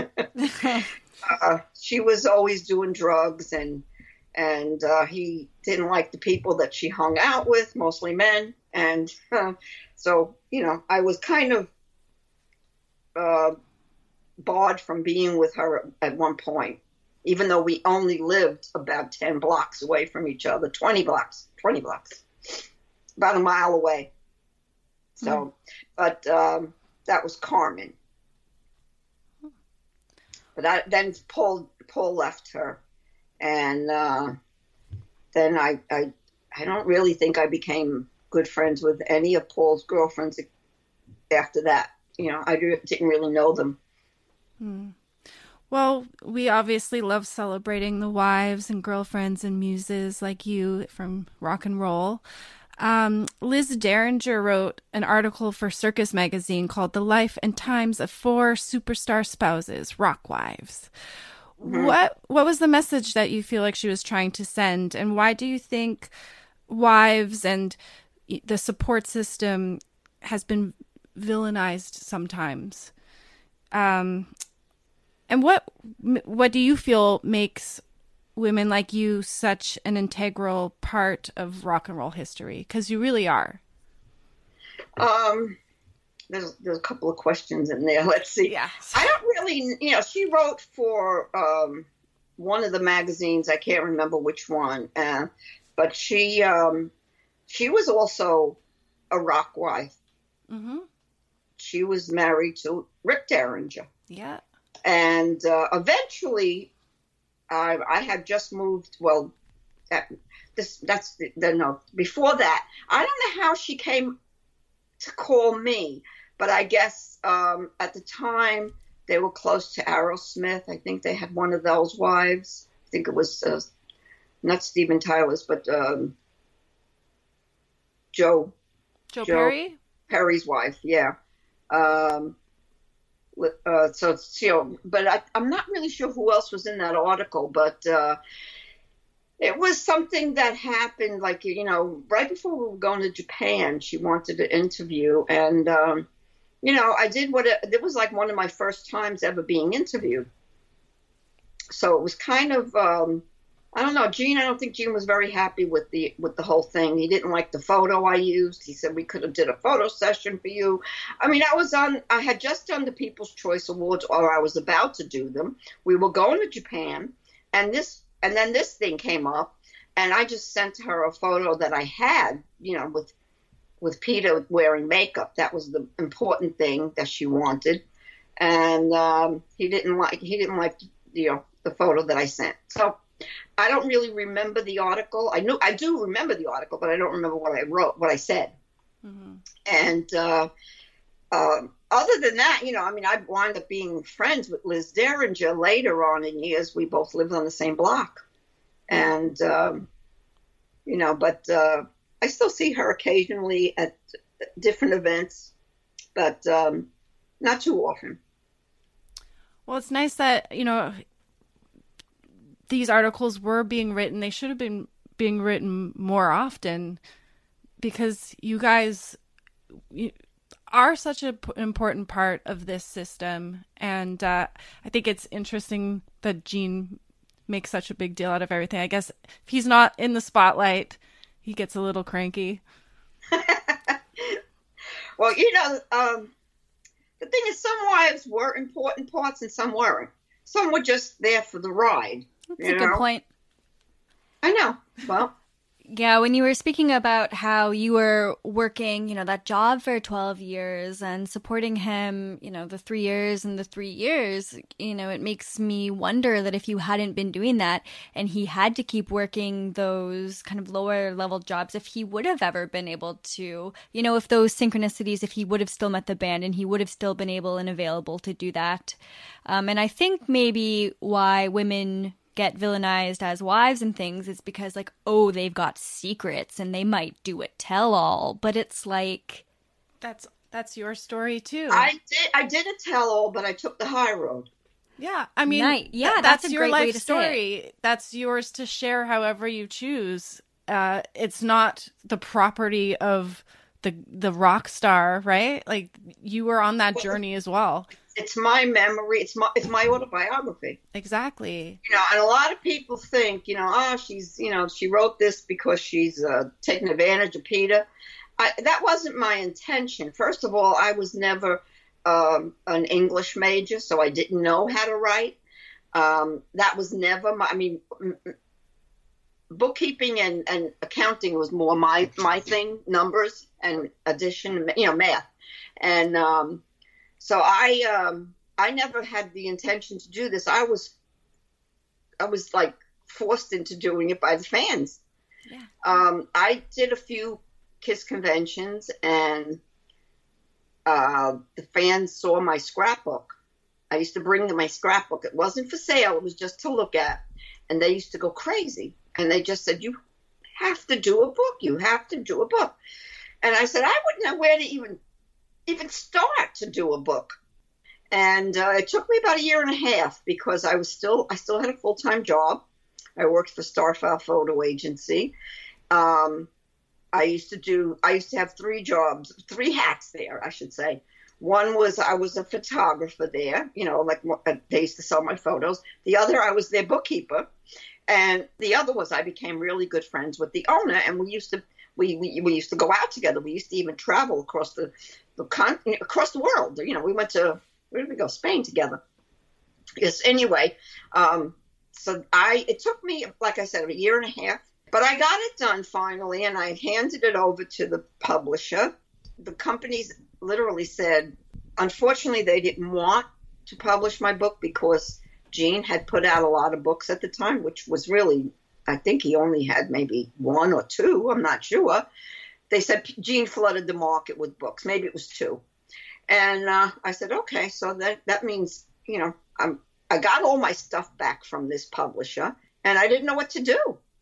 She was always doing drugs, and he didn't like the people that she hung out with, mostly men. And so, I was kind of barred from being with her at one point, even though we only lived about 10 blocks away from each other, 20 blocks, about a mile away. So, but that was Carmen. But then Paul left her, and then I don't really think I became good friends with any of Paul's girlfriends after that. I didn't really know them. Well, we obviously love celebrating the wives and girlfriends and muses like you from rock and roll. Liz Derringer wrote an article for Circus Magazine called The Life and Times of Four Superstar Spouses, Rock Wives. Mm-hmm. What was the message that you feel like she was trying to send, and why do you think wives and the support system has been villainized sometimes? And what do you feel makes women like you such an integral part of rock and roll history? Because you really are. There's a couple of questions in there. Let's see. Yeah. I don't really, she wrote for one of the magazines. I can't remember which one, but she was also a rock wife. Mm-hmm. She was married to Rick Derringer. Yeah. And eventually, I had just moved. Well, no. Before that, I don't know how she came to call me, but I guess at the time they were close to Aerosmith. I think they had one of those wives. I think it was not Steven Tyler's, but Joe Perry's wife. Yeah. So it's, but I'm not really sure who else was in that article, but it was something that happened, like, right before we were going to Japan. She wanted to interview, and I did it was like one of my first times ever being interviewed. So it was kind of I don't know, Gene. I don't think Gene was very happy with the whole thing. He didn't like the photo I used. He said we could have did a photo session for you. I mean, I had just done the People's Choice Awards, or I was about to do them. We were going to Japan, and then this thing came up, and I just sent her a photo that I had, with Peter wearing makeup. That was the important thing that she wanted, and he didn't like the photo that I sent. So I don't really remember the article. I do remember the article, but I don't remember what I wrote, what I said. Mm-hmm. And other than that, I wound up being friends with Liz Derringer later on in years. We both lived on the same block, and but I still see her occasionally at different events, but not too often. Well, it's nice that these articles were being written. They should have been being written more often, because you guys are such an important part of this system. And I think it's interesting that Gene makes such a big deal out of everything. I guess if he's not in the spotlight, he gets a little cranky. Well, the thing is, some wives were important parts and some weren't. Some were just there for the ride. That's a good point. I know. Well, yeah, when you were speaking about how you were working, that job for 12 years and supporting him, the 3 years and the 3 years, it makes me wonder that if you hadn't been doing that and he had to keep working those kind of lower level jobs, if he would have ever been able to, if those synchronicities, if he would have still met the band and he would have still been able and available to do that. And I think maybe why women get villainized as wives and things is because, like, oh, they've got secrets and they might do a tell-all, but it's like, that's your story too. I did a tell-all, but I took the high road. Yeah, I mean, that's a your great life way to story. say it. That's yours to share however you choose. It's not the property of the rock star, right? Like, you were on that journey as well. It's my memory. It's my autobiography. Exactly. And a lot of people think, she's, she wrote this because she's taking advantage of Peter. That wasn't my intention. First of all, I was never an English major, so I didn't know how to write. That was never bookkeeping and accounting was more my thing, numbers and addition, math. And so I never had the intention to do this. I was like forced into doing it by the fans. Yeah. I did a few KISS conventions, and the fans saw my scrapbook. I used to bring them my scrapbook. It wasn't for sale. It was just to look at. And they used to go crazy. And they just said, you have to do a book. You have to do a book. And I said, I wouldn't know where to even start to do a book. And it took me about a year and a half because I still had a full-time job. I worked for Starfile Photo Agency. I used to have 3 jobs, 3 hats there, I should say. One was I was a photographer there, they used to sell my photos. The other, I was their bookkeeper. And the other was I became really good friends with the owner, and we used to go out together. We used to even travel across the world. We went to, where did we go? Spain together. Yes. Anyway, so it took me, like I said, a year and a half, but I got it done finally, and I handed it over to the publisher. The companies literally said, unfortunately, they didn't want to publish my book because Gene had put out a lot of books at the time, which was really, I think he only had maybe one or two. I'm not sure. They said Gene flooded the market with books. Maybe it was two. And I said, okay, so that means, you know, I got all my stuff back from this publisher, and I didn't know what to do.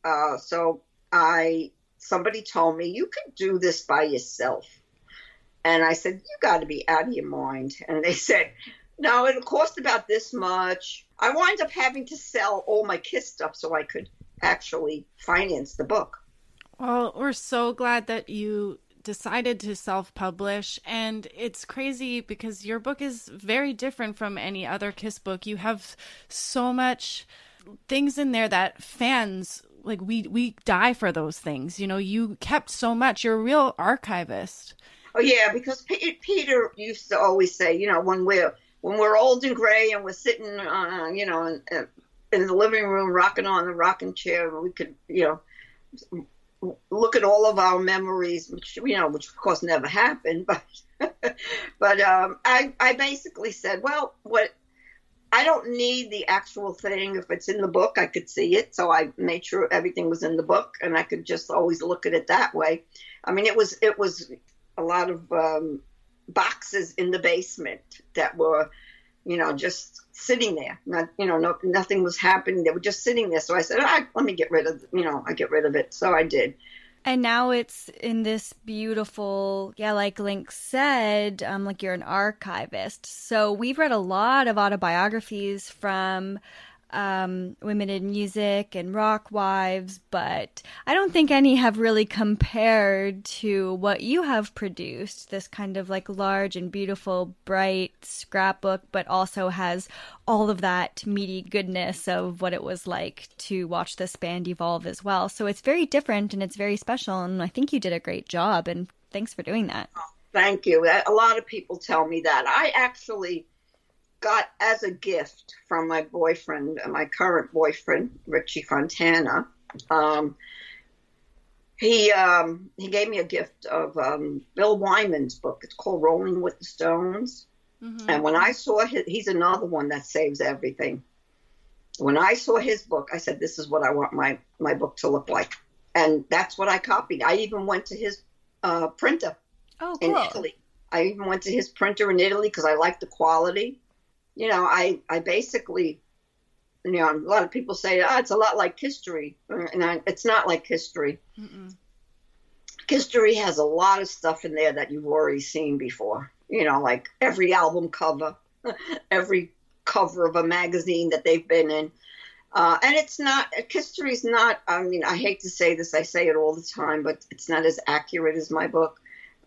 So somebody told me, you could do this by yourself. And I said, you got to be out of your mind. And they said, no, it'll cost about this much. I wind up having to sell all my KISS stuff so I could actually finance the book. Well, we're so glad that you decided to self-publish, and it's crazy because your book is very different from any other KISS book. You have so much things in there that fans, like, we die for those things. You know, you kept so much. You're a real archivist. Oh yeah, because Peter used to always say, you know, when we're old and gray and we're sitting, you know, in the living room rocking on the rocking chair, we could, you know, look at all of our memories, which of course never happened, but I basically said, well, I don't need the actual thing. If it's in the book, I could see it. So I made sure everything was in the book, and I could just always look at it that way. I mean, it was a lot of boxes in the basement that were, you know, just sitting there. Nothing was happening. They were just sitting there. So I said, let me get rid of, I get rid of it. So I did. And now it's in this beautiful, like Link said, like you're an archivist. So we've read a lot of autobiographies from women in music and rock wives, but I don't think any have really compared to what you have produced, this kind of like large and beautiful, bright scrapbook, but also has all of that meaty goodness of what it was like to watch this band evolve as well. So it's very different and it's very special, and I think you did a great job, and thanks for doing that. Oh, thank you. A lot of people tell me that. I actually got as a gift from my boyfriend, my current boyfriend, Richie Fontana. He gave me a gift of Bill Wyman's book. It's called Rolling with the Stones. Mm-hmm. And when I saw he's another one that saves everything. When I saw his book, I said, this is what I want my book to look like. And that's what I copied. I even went to his printer in Italy. I even went to his printer in Italy because I liked the quality. You know, I basically, a lot of people say, it's a lot like history. And it's not like history. Mm-mm. History has a lot of stuff in there that you've already seen before. Like every album cover, every cover of a magazine that they've been in. And history's not, I hate to say this, I say it all the time, but it's not as accurate as my book.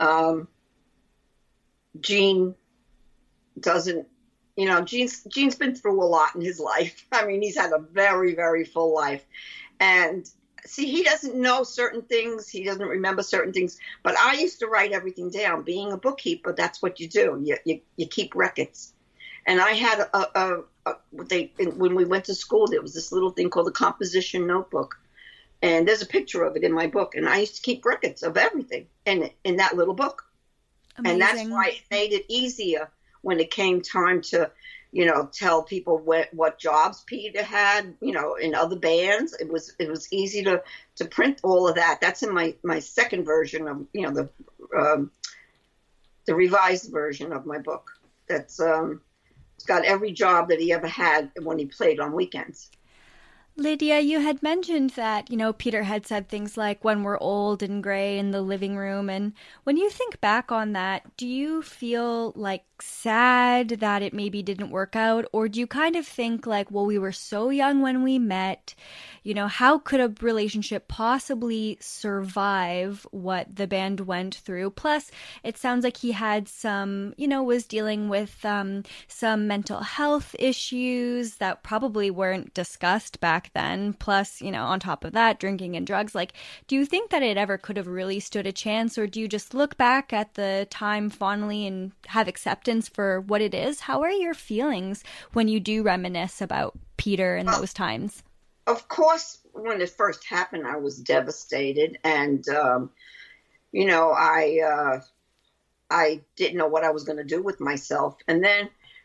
Gene doesn't, Gene's been through a lot in his life. I mean, he's had a very, very full life. And see, he doesn't know certain things. He doesn't remember certain things. But I used to write everything down. Being a bookkeeper, that's what you do. You keep records. And I had when we went to school, there was this little thing called a composition notebook. And there's a picture of it in my book. And I used to keep records of everything in that little book. Amazing. And that's why it made it easier when it came time to, tell people what jobs Peter had, in other bands. It was easy to print all of that. That's in my second version of, the revised version of my book. That's it's got every job that he ever had when he played on weekends. Lydia, you had mentioned that, Peter had said things like, when we're old and gray in the living room. And when you think back on that, do you feel like sad that it maybe didn't work out? Or do you kind of think like, well, we were so young when we met, how could a relationship possibly survive what the band went through? Plus, it sounds like he had some, was dealing with some mental health issues that probably weren't discussed back then. Plus, on top of that, drinking and drugs. Like, do you think that it ever could have really stood a chance? Or do you just look back at the time fondly and have acceptance for what it is? How are your feelings when you do reminisce about Peter in those times? Of course, when it first happened, I was devastated. And, I didn't know what I was going to do with myself. And then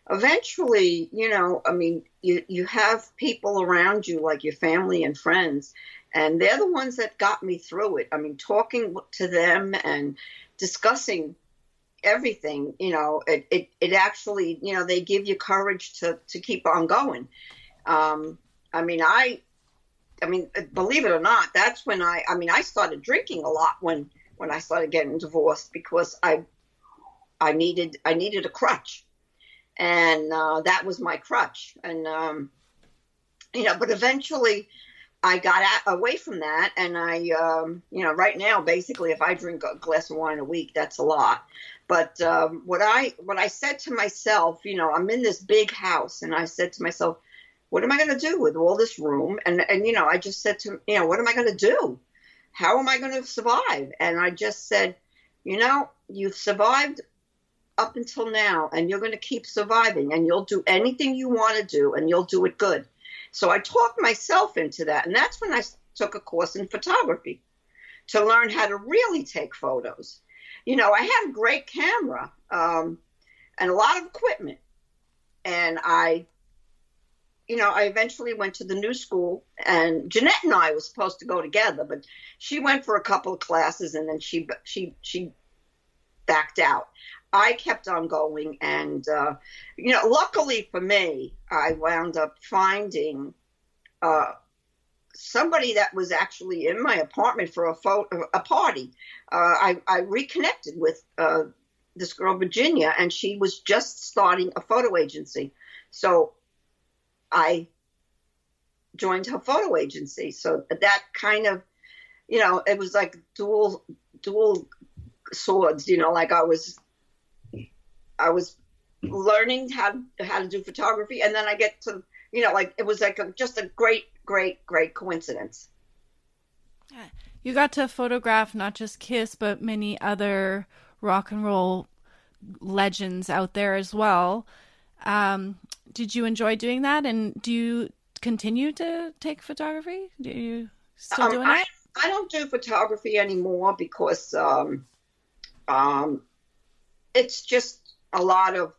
eventually, I mean, you have people around you like your family and friends, and they're the ones that got me through it. I mean, talking to them and discussing everything, it actually, they give you courage to keep on going. I mean, believe it or not, that's when I started drinking a lot when I started getting divorced, because I needed a crutch, and that was my crutch. And but eventually I got away from that, and I right now, basically, if I drink a glass of wine a week, that's a lot. But what I said to myself, I'm in this big house, and I said to myself, what am I going to do with all this room? And I just said to, what am I going to do? How am I going to survive? And I just said, you've survived up until now, and you're going to keep surviving, and you'll do anything you want to do, and you'll do it good. So I talked myself into that. And that's when I took a course in photography to learn how to really take photos. I had a great camera and a lot of equipment. And I eventually went to the new school, and Jeanette and I were supposed to go together, but she went for a couple of classes, and then she backed out. I kept on going, and luckily for me, I wound up finding somebody that was actually in my apartment for a party. I reconnected with this girl, Virginia, and she was just starting a photo agency. So I joined her photo agency. So that kind of, it was like dual swords, like I was learning how to do photography, and then I get to, it was like just a great coincidence. You got to photograph not just Kiss, but many other rock and roll legends out there as well. Did you enjoy doing that? And do you continue to take photography? Do you still doing that? I don't do photography anymore because it's just a lot of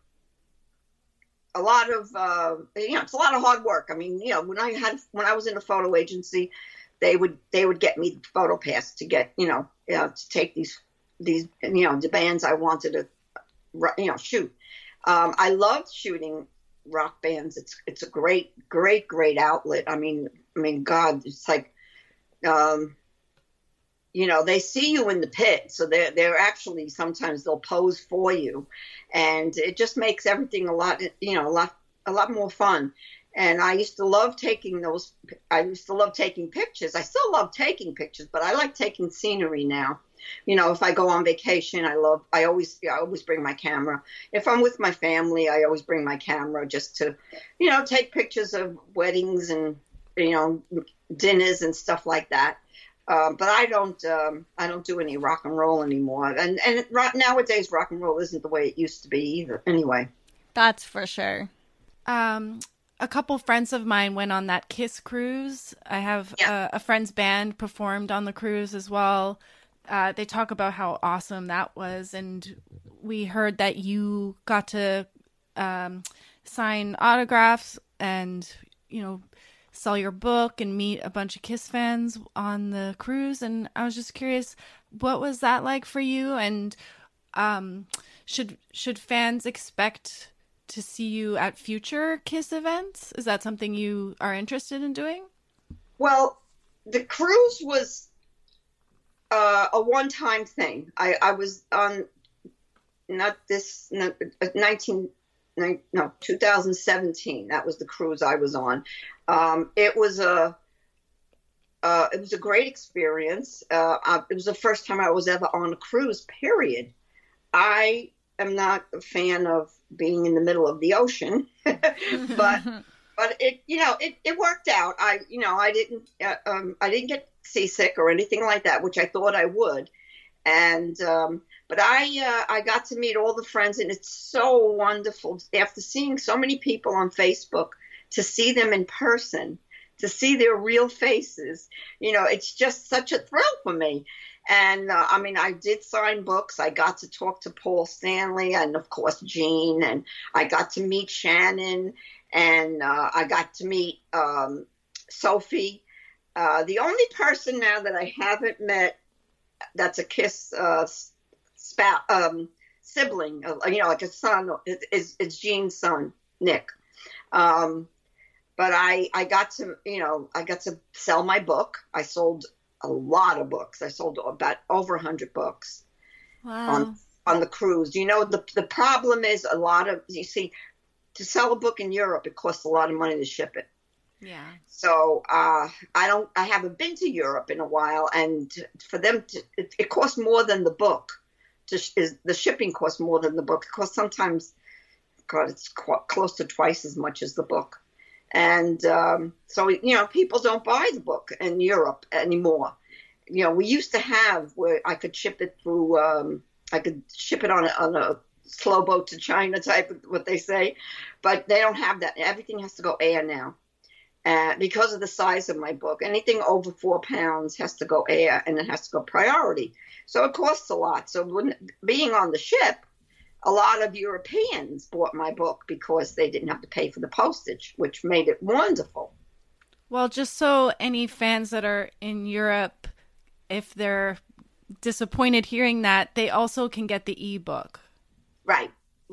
it's a lot of hard work. I mean, when I was in a photo agency, they would get me the photo pass to get to take these the bands I wanted to shoot. I loved shooting rock bands. It's a great outlet. I mean, God, it's like they see you in the pit, so they're actually, sometimes they'll pose for you, and it just makes everything a lot more fun. And I used to love taking pictures. I still love taking pictures, but I like taking scenery now. If I go on vacation, I always bring my camera. If I'm with my family, I always bring my camera just to, take pictures of weddings and, dinners and stuff like that. But I don't do any rock and roll anymore. And nowadays, rock and roll isn't the way it used to be either. Anyway, that's for sure. A couple friends of mine went on that Kiss cruise. I have a friend's band performed on the cruise as well. They talk about how awesome that was, and we heard that you got to sign autographs and sell your book and meet a bunch of Kiss fans on the cruise. And I was just curious, what was that like for you? And should fans expect to see you at future Kiss events? Is that something you are interested in doing? Well, the cruise was a one-time thing. I was on 2017. That was the cruise I was on. It was a great experience. It was the first time I was ever on a cruise, period. I am not a fan of being in the middle of the ocean, but it worked out. I didn't get seasick or anything like that, which I thought I would. And but I got to meet all the friends, and it's so wonderful after seeing so many people on Facebook to see them in person, to see their real faces. It's just such a thrill for me. And I did sign books. I got to talk to Paul Stanley and, of course, Gene. And I got to meet Shannon. And I got to meet Sophie. The only person now that I haven't met that's a Kiss sibling, like a son, is Gene's son, Nick. But I got to sell my book. I sold a lot of books. I sold about over 100 books. Wow. On the cruise. The problem is to sell a book in Europe, it costs a lot of money to ship it. Yeah. So I haven't been to Europe in a while, and for them it costs more than the book. The shipping costs more than the book. It costs sometimes, it's close to twice as much as the book. And so people don't buy the book in Europe anymore. We used to have where I could ship it through. I could ship it on a slow boat to China type of what they say, but they don't have that. Everything has to go air now. Because of the size of my book, anything over 4 pounds has to go air, and it has to go priority. So it costs a lot. So being on the ship, a lot of Europeans bought my book because they didn't have to pay for the postage, which made it wonderful. Well, just so any fans that are in Europe, if they're disappointed hearing that, they also can get the ebook. Right.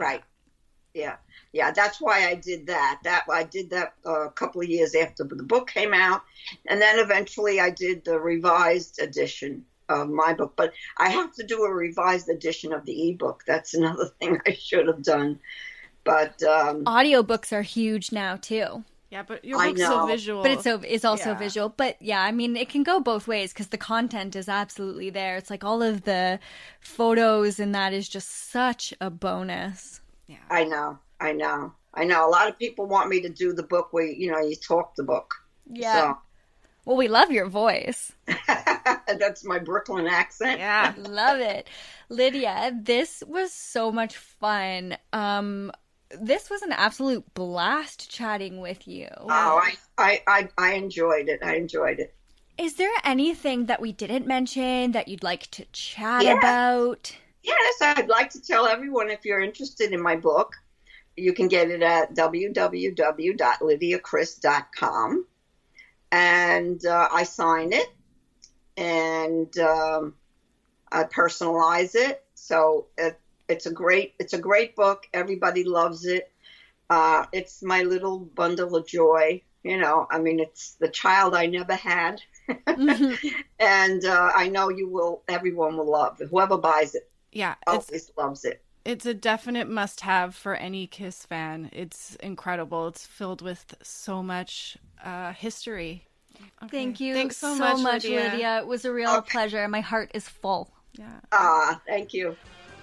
Yeah, that's why I did that. I did that a couple of years after the book came out. And then eventually I did the revised edition of my book. But I have to do a revised edition of the ebook. That's another thing I should have done. But audiobooks are huge now, too. Yeah, but your book's so visual. But it's also visual. But yeah, it can go both ways because the content is absolutely there. It's like all of the photos and that is just such a bonus. Yeah. I know. A lot of people want me to do the book where, you talk the book. Yeah. So. Well, we love your voice. That's my Brooklyn accent. Yeah. Love it. Lydia, this was so much fun. This was an absolute blast chatting with you. Oh, I enjoyed it. Is there anything that we didn't mention that you'd like to chat about? Yes, I'd like to tell everyone, if you're interested in my book, you can get it at www.lydiachris.com. And I sign it, and I personalize it. So it's a great book. Everybody loves it. It's my little bundle of joy. It's the child I never had. Mm-hmm. And I know everyone will love it. Whoever buys it. Yeah, always loves it. It's a definite must-have for any Kiss fan. It's incredible. It's filled with so much history. Okay. Thank you Thanks so much, Lydia. It was a real pleasure. My heart is full. Yeah. Thank you.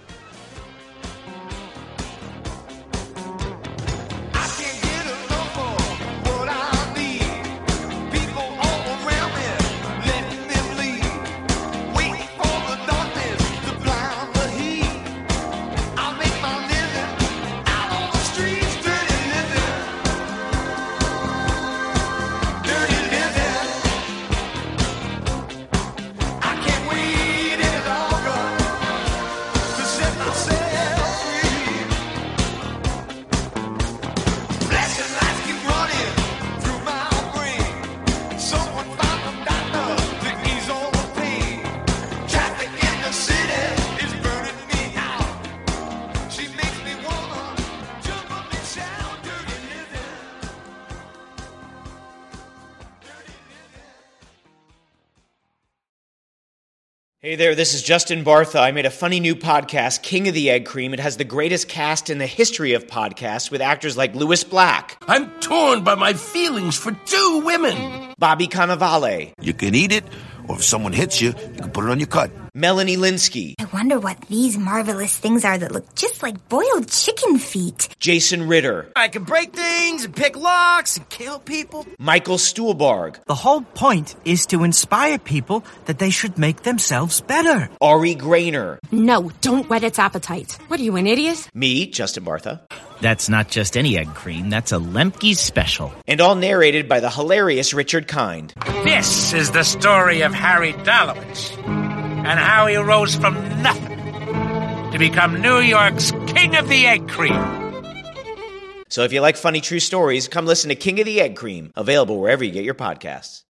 Hey there, this is Justin Bartha. I made a funny new podcast, King of the Egg Cream. It has the greatest cast in the history of podcasts with actors like Louis Black. I'm torn by my feelings for two women. Bobby Cannavale. You can eat it, or if someone hits you, you can put it on your cut. Melanie Linsky. I wonder what these marvelous things are that look just like boiled chicken feet. Jason Ritter. I can break things and pick locks and kill people. Michael Stuhlbarg. The whole point is to inspire people that they should make themselves better. Ari Grainer. No, don't whet its appetite. What are you, an idiot? Me, Justin Bartha. That's not just any egg cream, that's a Lemke's special. And all narrated by the hilarious Richard Kind. This is the story of Harry Dalowitz. and how he rose from nothing to become New York's King of the Egg Cream. So if you like funny true stories, come listen to King of the Egg Cream, available wherever you get your podcasts.